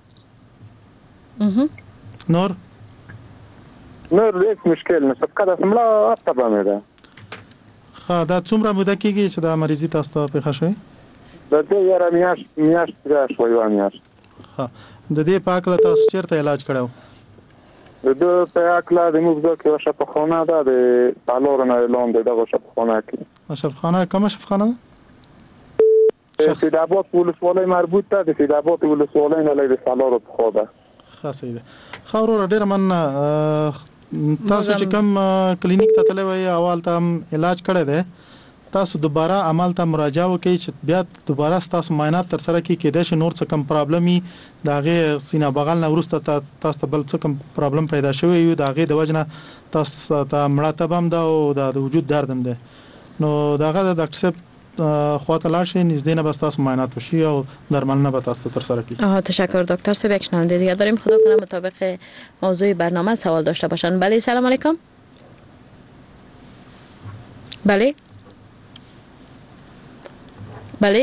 اها نور نور هیڅ مشکل نه سب کده اسمړه اتبه مې ده. خا دا څومره مده کېږي چې دا مریضي تاسو ته پیښه شوی؟ د دې یاره میاش میاش شوی و میاش. ها د دې پاکله تاسو چیرته علاج کړو؟ د دې پاکله د موږ د کې شفاخانه ده د پالور نه اعلان ده دغه شفاخانه کې. شفاخانه کومه شفاخانه؟ سیداباد ولسوالۍ مربوط ده د سیداباد ولسوالۍ نه لري پالور په خو ده. خاصه ده. خاورو ډیر من تاسو چې کوم کلینیک ته تللی وای اول ته علاج کړی دی تاسو دوباره عمل ته مراجعه وکړئ چې بیا دوباره تاسو معاینات تر سره کړئ کېدای شي نور څه کم پرابلمي د هغې سینه بغل نه وروسته تاسو ته بل څه کم پرابلم پیدا شوی وي د هغې د وجې نه تاسو ته مړه تبه هم ده او د وجود درد هم دی. نو د هغه د ډاکټر صاحب خواته لاړ شئ نږدې نه به ستاسو معاینات وشي او درملنه به تاسو ترسره کیږي. آها تشکر دکتر صاحب. یک شنونده دیگه داریم. خدا کنه مطابق موضوع برنامه سوال داشته باشن. بله سلام علیکم. بله بله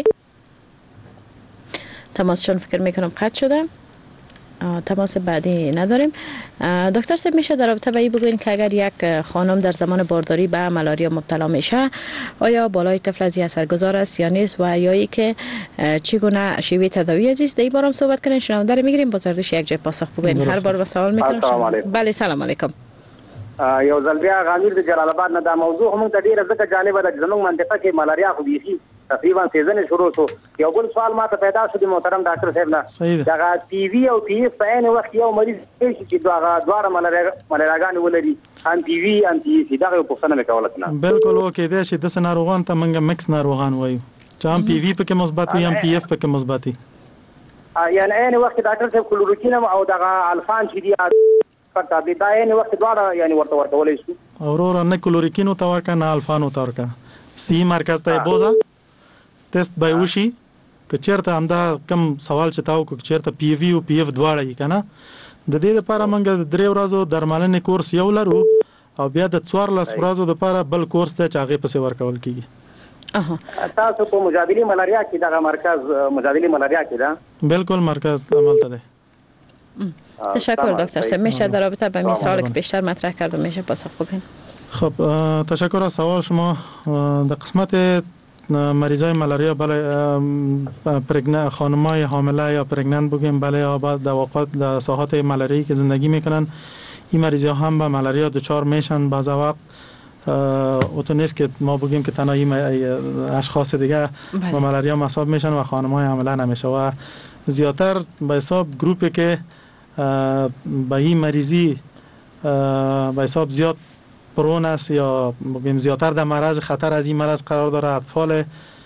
تماسشون فکر میکنم قطع شده. تماس بعدی نداریم. دکتر صاحب میشه در رابطه با این بگوین که اگر یک خانم در زمان بارداری به ملاریا مبتلا میشه آیا بالای طفل از اثرگذار است یا نیست و یا ای که چگونه شیوه تداوی عزیز در این بارم صحبت کنین. شنونده رو میگیریم با زردوش یک جای پاسخ بگوین. هر بار به سوال میکنم. بله سلام علیکم. یو ځل بیا غامیر د جلال آباد نه دا موضوع هم ته ډیره ځکه جالبه ده. زموږ منطقه کې ملاریا خو بیخي تقریبا سیزن شروع شو. یو بل سوال ما ته پیدا شو د محترم ډاکټر صاحب نه دا ټي وي او پی اف په عین وخت یو مریض چې دغه دواړه ملاریا ملارياګان ولري ان ټي وي ان ټي سي دا یو پوښتنه مې کوله کنه. بالکل اوکې دا چې د سناروغان ته موږ مکس ناروغان وایو چې هم پی وي پکې مثبت وي هم پی اف پکې مثبت وي. یعنی عین وخت ډاکټر صاحب کلوروکین او دغه الفان چې دی تابلی دا یې وخت دواړه یعنی ورته ورکولای شو. اورور نه کلوریکینو تا ورکا نه الفانو تا ورکا. سی مرکز ته بوزا ټیسټ به وشي که چیرته همدا کم سوال چې تاو کو چیرته پی وی او پی اف دواړه یې کنه. د دې لپاره موږ د درې ورځو درملنې کورس یو لرو او بیا د څوار لس ورځو لپاره بل کورس ته چاغې پسې ورکول کیږي. اها تاسو په مجادله ملاریا کې دغه مرکز مجادله ملاریا کې دا بالکل مرکز عمل ته ده. تشکر دکتر صاحب. میشه در رابطه با این سوالی که بیشتر مطرح کردم میشه پاسخ بگین؟ خب تشکر از سوال شما. در قسمت مریضای ملاریا بله پرگن خانمای حامله یا پرگننت بگیم بله یا بعد در واقعات در ساحات ملاریایی که زندگی میکنن این مریضا هم به ملاریا دچار میشن. بعض وقت اوتو نیست که ما بگیم که تنها این اشخاص دیگه با ملاریا مصاب میشن و خانمای حامله نمیشه و زیادتر به حساب گروپی که با این مریضی به حساب زیاد پرون است یا بگیم زیادتر در معرض خطر از این مرض قرار داره اطفال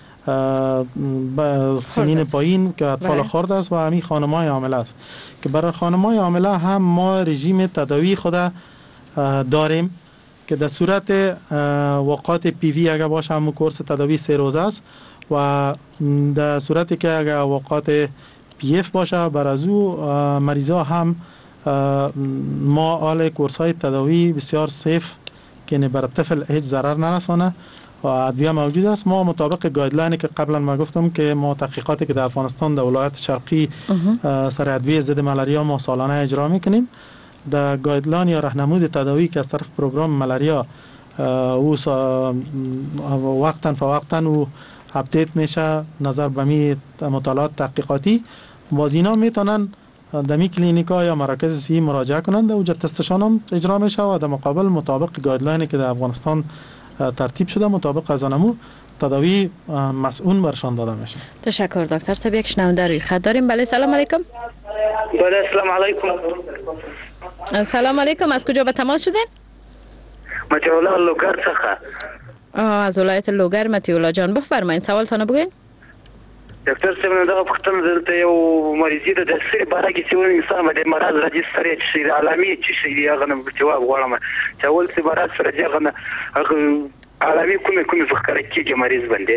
سنین پایین که اطفال خرد است و همین خانم‌های حامله است که برای خانم‌های حامله هم ما رژیم تداوی خود داریم که در صورت وقات پی وی اگر باشه هم کورس تداوی سه روزه است و در صورتی که اگر وقات پی اف باشه بر از او مریضا هم ما آل کورس های تداوی بسیار سیف که بر طفل هیچ ضرر نرسانه و ادویه موجود است. ما مطابق گایدلاینی که قبلا ما گفتم که ما تحقیقاتی که در افغانستان در ولایت شرقی سر ادویه ضد ملاریا ما سالانه اجرا میکنیم. در گایدلاین یا راهنمود تداوی که از طرف پروگرام ملاریا او وقتا فوقتا و اپدیت میشه نظر به می مطالعات تحقیقاتی باز اینا میتونن در می کلینیکا یا مراکز سی مراجعه کنند و تستشان هم اجرا میشه و در مقابل مطابق گایدلاینی که در افغانستان ترتیب شده مطابق از آنمو تداوی مسئول برشان داده میشه. تشکر دکتر صاحب. یک شنونده روی خط داریم. بله سلام علیکم. بله سلام علیکم. سلام علیکم. از کجا به تماس شدین؟ متیولا لوگر څخه. از ولایت لوگر. متیولا جان بفرمایید سوالتون بگین. ډاکټر صاحب نو دا پښتنه دلته یو مریضي د دسري باره کې چې ونی انسان باندې مرض راځي سره چې د علامې چې شي هغه نه جواب غواړم چې اول څه مرض سره هغه نه هغه علامې کومه کومه ذکر کیږي مریض باندې.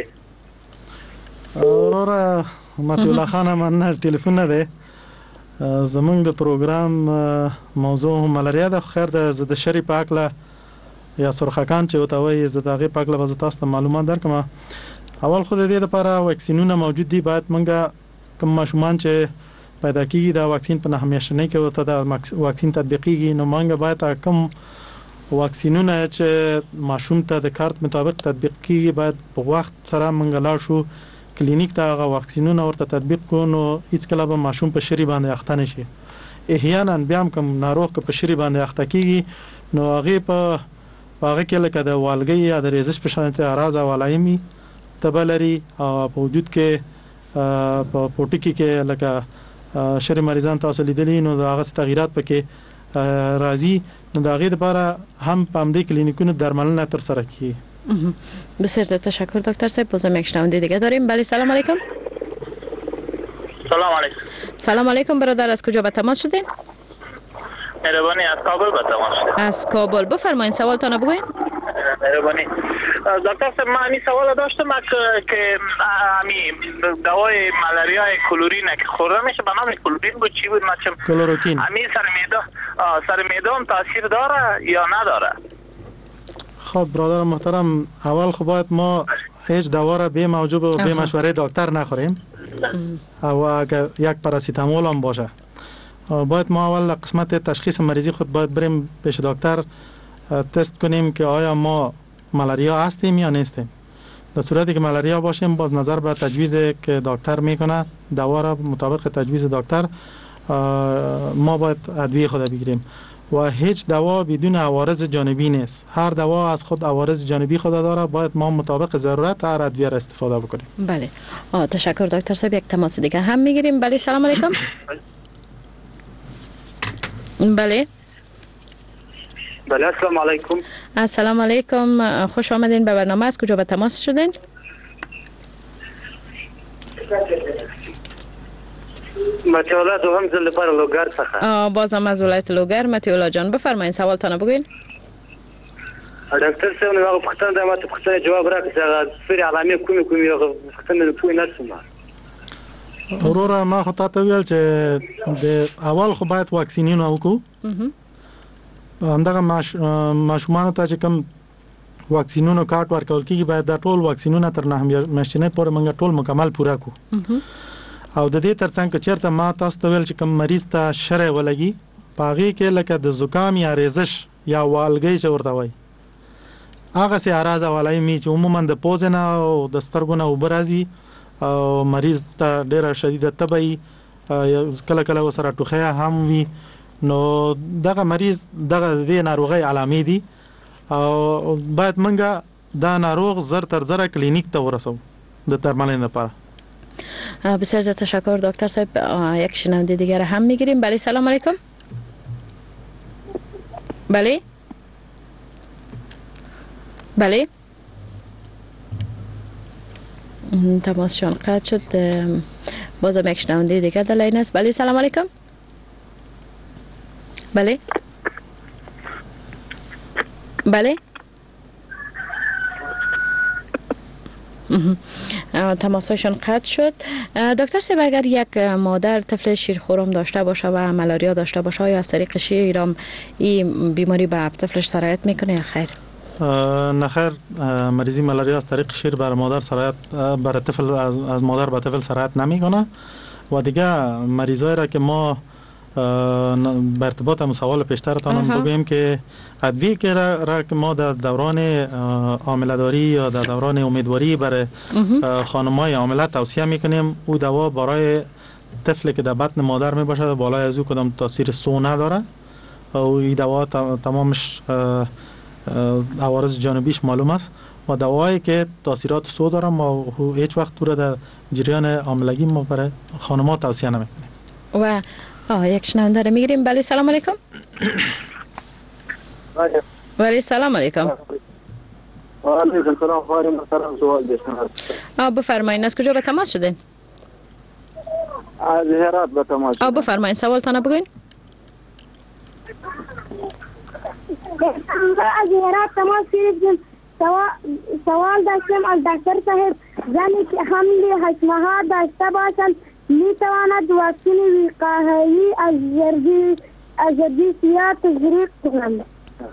اورا متولا خانم من ټلیفون نه ده زمونږ د پروګرام موضوع ملاریا د خیر د زده شری پاکله یا سرخکان چې وته وي زده غي پاکله به تاسو ته معلومات درکمه. اول خو د دې لپاره واکسینونه موجود دي باید منګه کوم ماشومان چې پیدا کیږي دا واکسین په همیشنۍ کې وته دا واکسین تطبیقیږي نو منګه باید کوم واکسینونه چې ماشوم ته د کارت مطابق تطبیق کیږي باید په وخت سره منګه لا شو کلینیک ته هغه واکسینونه ورته تطبیق کو نو هیڅ کله به ماشوم په شری باندې اخته نشي. احیانا بیا هم کوم ناروغ په شری باندې اخته کیږي نو هغه په هغه کې لکه د والګي یا د ریزش په شان ته اراز او علایمي تبلری او په وجود کې په پورټیکی کې لکه شری مریضان تاسو لیدلی نو دا هغه تغیرات پکې راځي نو دا غي لپاره هم په همدې کلینیکونو درملنه تر سره کیږي. بسیار زیاد تشکر دکتر صاحب. بازم یک شنونده دیگه داریم. بله سلام علیکم. سلام علیکم. سلام علیکم برادر. از کجا به تماس شدین؟ مهربانی از کابل به تماس شدم. از کابل. بفرمایید سوالتون بگوین. مهربانی. دکتر صاحب من این سوال داشتم که همین دوای مالاریا کلورین که خورده میشه به نام کلورین بود چی بود مثلا کلوروکین همین سر معده سر معده هم تاثیر داره یا نداره؟ خب برادر محترم اول خب باید ما هیچ دوا را بی موجب و بی مشوره دکتر نخوریم و اگر یک پاراسیتامول هم باشه باید ما اول قسمت تشخیص مریضی خود باید بریم پیش دکتر تست کنیم که آیا ما مالاریا هستیم یا نیستیم. در صورتی که مالاریا باشیم باز نظر به تجویز که دکتر میکنه دوا را مطابق تجویز دکتر ما باید ادویه خود بگیریم و هیچ دوا بدون عوارض جانبی نیست. هر دوا از خود عوارض جانبی خود داره، باید ما مطابق ضرورت هر ادویه را استفاده بکنیم. بله آه تشکر دکتر صاحب. یک تماس دیگه هم میگیریم. بله سلام علیکم. بله بله السلام علیکم. السلام علیکم، خوش آمدین به برنامه. از کجا به تماس شدین؟ متیولا دوهم زل پر لوگر څخه. بازم از ولایت لوگر. متیولا جان بفرمایید سوال تانه بگوین. ډاکټر صاحب نو هغه پوښتنه د ماته پوښتنه جواب راکړه هغه سری علامې کومې کومې هغه پوښتنه پوه نه شوم. اورورا ما خو ته ویل چې د اول خو باید واکسینونه وکړو. همدغه ماشومان ته چې کوم واکسینونو کارت ورکول کیږي باید د ټول واکسینونه تر نه میاشتې پورې موږ ټول مکمل پوره کړو. او د دې ترڅنګ چې چیرته ما تاسو ته ویل چې کوم مریض ته شرع ولګي پاغي کې لکه د زکام یا ریزش یا والګي چې ورته وای هغه سي اراز ولای می چې عموما د پوزنه او د سترګونه وبرازي او مریض ته ډیره شدیده تبعی کله کله وسره ټوخه هم وي نو دغه مریض دغه د ناروغي علامې دي او باید منګه دا ناروغ زر تر زر کلینیک ته ورسو د درملنې لپاره. بسیار زیاد تشکر دکتر صاحب. یک شنونده دیگر هم میگیریم. بله سلام علیکم. بله بله تماسشان قطع شد. بازم یک شنونده دیگر در لاین است. بله سلام علیکم. بله بله تماسشان قطع شد. دکتر صاحب اگر یک مادر طفل شیرخورم داشته باشه و مالاریا داشته باشه آیا از طریق شیرم این بیماری به طفلش سرایت میکنه یا خیر؟ نه خیر، مریضی مالاریا از طریق شیر بر مادر سرایت بر طفل از, از مادر به طفل سرایت نمیکنه و دیگه مریضایی را که ما به ارتباط هم سوال پیشترتان بگویم که ادویه که را, را که ما در دوران حامله‌داری یا در دوران امیدواری برای خانم‌های حامله توصیه میکنیم او دوا برای طفلی که در بطن مادر می باشد بالای از او کدام تاثیر سو نداره و این دوا تمامش عوارض جانبیش معلوم است و دوایی که تاثیرات سو داره ما هیچ وقت تو را در جریان حاملگی ما برای خانم‌ها توصیه نمیکنیم. و آه یک شنونده رو میگیریم. بله سلام علیکم. بله سلام علیکم. علیکم سلام. خواهرم سلام سوال داشتم. آه بفرمایید از کجا به تماس شدین؟ از هرات به تماس. آه بفرمایید سوال تانه بگوین. از هرات تماس گرفتیم. سوال داشتم از دکتر صاحب زنی که حمل هشت ماهه داشته باشند می تواند واکسن وقایوی از زردی از زردیات تزریق کنند؟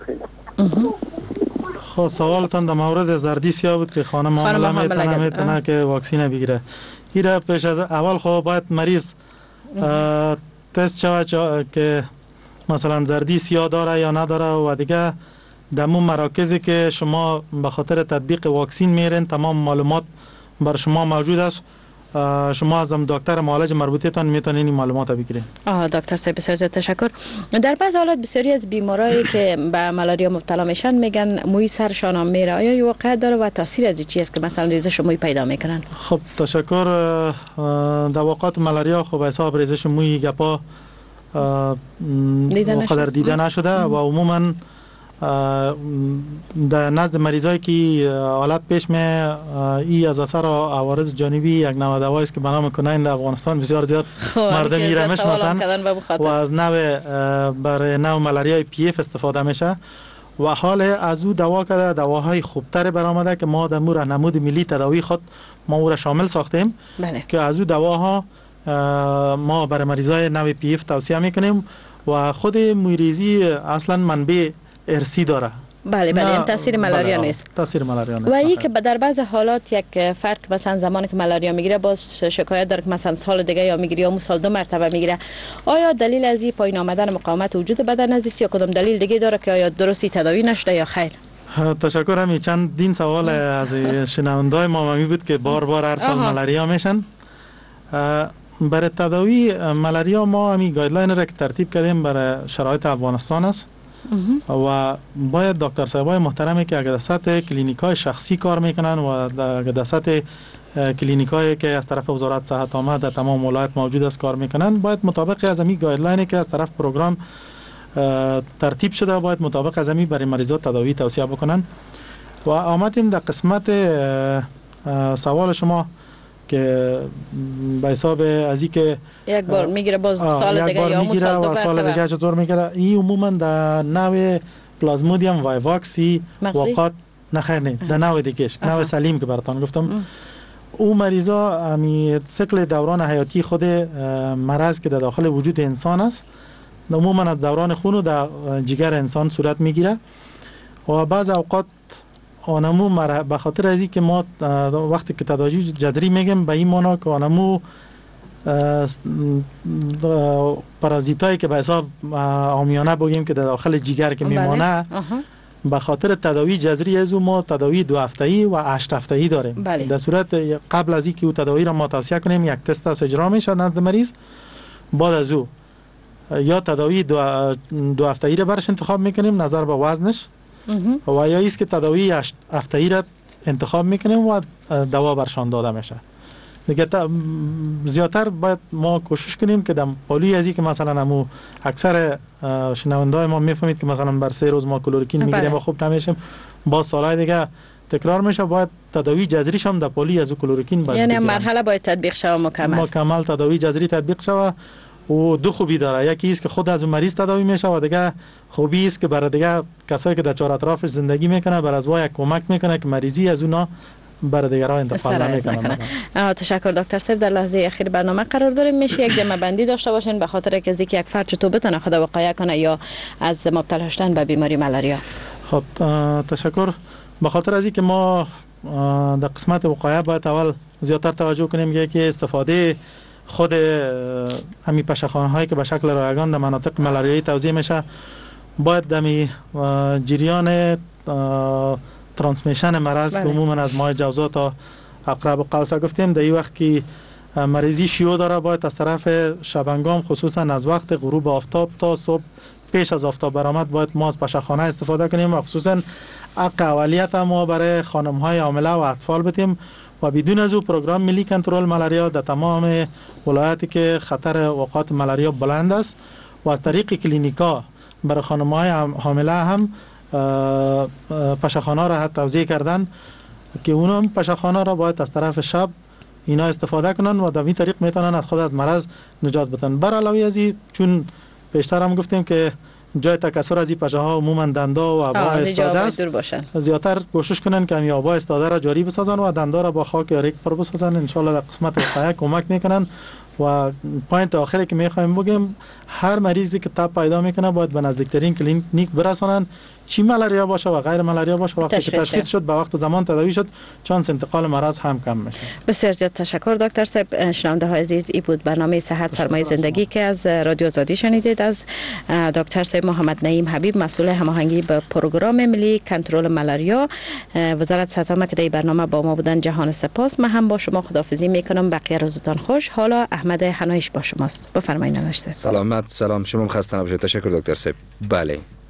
خب سوالتان در مورد زردیسیا بود که خانم حامله میتونه میتونه که واکسن بگیره. ایره پیش از اول خب باید مریض تست شود که مثلا زردیسیا داره یا نداره و دیگه در مون مراکزی که شما به خاطر تطبیق واکسن میرین تمام معلومات بر شما موجود است. شما از دکتر معالج مربوطه تان میتونین این معلومات بگیرین. آه دکتر صاحب بسیار زیاد تشکر. در بعض حالات بسیاری از بیمارایی که به مالاریا مبتلا میشن میگن موی سرشان هم میره. آیا این واقعیت داره و تاثیر از این چی است که مثلا ریزش موی پیدا میکنن؟ خب تشکر. دواقات مالاریا خب حساب ریزش موی گپا قدر دیده نشده و عموما در نزد مریضایی که حالت پیش می ای از اثر عوارض جانبی یک نوع دوایی است که به نام کناین در افغانستان بسیار زیاد مردم میره میشناسن و از نوع برای نوع مالاریای پی اف استفاده میشه و حال از او دوا کرده دواهای خوبتر برآمده که ما در مور نمود ملی تداوی خود ما او را شامل ساختیم بله. که از او دواها ما برای مریضای نوع پی اف توصیه میکنیم و خود مویریزی اصلا منبع ارثی داره. بله بله این تاثیر ملاریا بله نیست. تاثیر ملاریا نیست. و این که در بعض حالات یک فرد مثلا زمانی که ملاریا میگیره باز شکایت داره که مثلا سال دیگه یا میگیره یا سال دو مرتبه میگیره، آیا دلیل از این پایین آمدن مقاومت وجود بدن است یا کدام دلیل دیگه داره که آیا درستی تداوی نشده یا خیر؟ تشکر. همی چند دین سوال از شنوندای ما می بود که بار بار هر سال ملاریا میشن. برای تداوی ملاریا ما همی گایدلاین را که ترتیب کردیم برای شرایط افغانستان است و باید دکتر صاحبای محترمی که اگر در سطح کلینیکای شخصی کار میکنن و اگر در سطح کلینیکایی که از طرف وزارت صحت عامه در تمام ولایت موجود است کار میکنن، باید مطابق از همین گایدلاینی که از طرف پروگرام ترتیب شده باید مطابق از همین برای مریضات تداوی توصیه بکنن. و آمدیم در قسمت سوال شما که به حساب از این که یک بار میگیره باز سال دیگه یا میگیره و سال دیگه چطور میگیره، این عموما در نوع پلازمودیوم وایواکسی وقات نخیر نه در نوع دیگهش نوع سلیم که براتون گفتم ام. او مریضا همی سیکل دوران حیاتی خود مرض که در داخل وجود انسان است عموما دوران خون و در جگر انسان صورت میگیره و بعض اوقات آنمو به خاطر از که ما وقتی که تداوی جذری میگیم به این معنا که آنمو پارازیتایی که به حساب عامیانه بگیم که در داخل جگر که میمانه به خاطر تداوی جذری از ما تداوی دو هفته‌ای و هشت هفته‌ای داریم. بله. در صورت قبل از اینکه او تداوی را ما توصیه کنیم یک تست است اجرا میشه نزد مریض، بعد از او یا تداوی دو, دو هفته‌ای را برش انتخاب میکنیم نظر به وزنش و یا ایست که تداوی هفته‌ای را انتخاب میکنیم و دوا برشان داده میشه. دیگه زیادتر باید ما کوشش کنیم که در پالوی ازی که مثلا همو اکثر شنوندای ما میفهمید که مثلا بر سه روز ما کلورکین میگیریم و خوب نمیشیم، با سالهای دیگه تکرار میشه، باید تداوی جذریش هم در پالوی از کلورکین باید یعنی مرحله باید تطبیق شوه مکمل مکمل تداوی جذری تطبیق شوه. و دو خوبی داره، یکی است که خود از مریض تداوی میشه و دیگه خوبی است که برای دیگه کسایی که در چهار اطرافش زندگی میکنه بر از وای کمک میکنه که مریضی از اونا برای دیگران انتقال نمیکنه. تشکر دکتر صاحب. در لحظه اخیر برنامه قرار داریم، میشه یک جمع بندی داشته باشین به خاطر که از یک فرد چطور بتونه خود وقایه کنه یا از مبتلا شدن به بیماری ملاریا؟ خب تشکر. به خاطر از اینکه ما در قسمت وقایه باید اول زیادتر توجه کنیم یکی استفاده خود همین پشه‌خانه هایی که به شکل رایگان در مناطق ملاریایی توزیع میشه، باید دمی جریان ترانسمیشن مرض که عموما از ماه جوزا تا عقرب و قوسه گفتیم در این وقت که مریضی شیوع داره، باید از طرف شبانگام خصوصا از وقت غروب آفتاب تا صبح پیش از آفتاب برآمد باید ما از پشه‌خانه استفاده کنیم و خصوصا حق اولیت ما برای خانم های حامله و اطفال بدیم و بدون از او پروگرام ملی کنترل ملاریا در تمام ولایاتی که خطر وقوع ملاریا بلند است و از طریق کلینیکا برای خانم های حامله هم پشه‌خانه را توزیع کردن که اونم پشه‌خانه را باید از طرف شب اینا استفاده کنن و در این طریق میتونن از خود از مرض نجات بدن. بر علاوه از این چون بیشتر هم گفتیم که جای تکثر از این پشه ها عموما دندا و آبا استاده است، زیادتر کوشش کنن که این آبا استاده را جاری بسازن و دندا را با خاک یا ریک پر بسازن. ان شاء الله در قسمت وقایع کمک میکنن. و پوینت آخری که میخوایم بگیم هر مریضی که تب پیدا میکنه باید به نزدیکترین کلینیک برسونن، چی ملاریا باشه و غیر ملاریا باشه، وقتی که تشخیص شد به وقت زمان تداوی شد چانس انتقال مرض هم کم میشه. بسیار زیاد تشکر دکتر صاحب. شنونده های عزیز، این بود برنامه صحت سرمایه زندگی که از رادیو آزادی شنیدید از دکتر صاحب محمد نعیم حبیب، مسئول هماهنگی به پروگرام ملی کنترل ملاریا وزارت صحت عامه که در برنامه با ما بودن. جهان سپاس. من هم با شما خداحافظی میکنم. بقیه روزتان خوش. حالا احمد حنایش با شماست. بفرمایید. سلامت. سلام. شما خسته نباشید. تشکر دکتر صاحب. بله.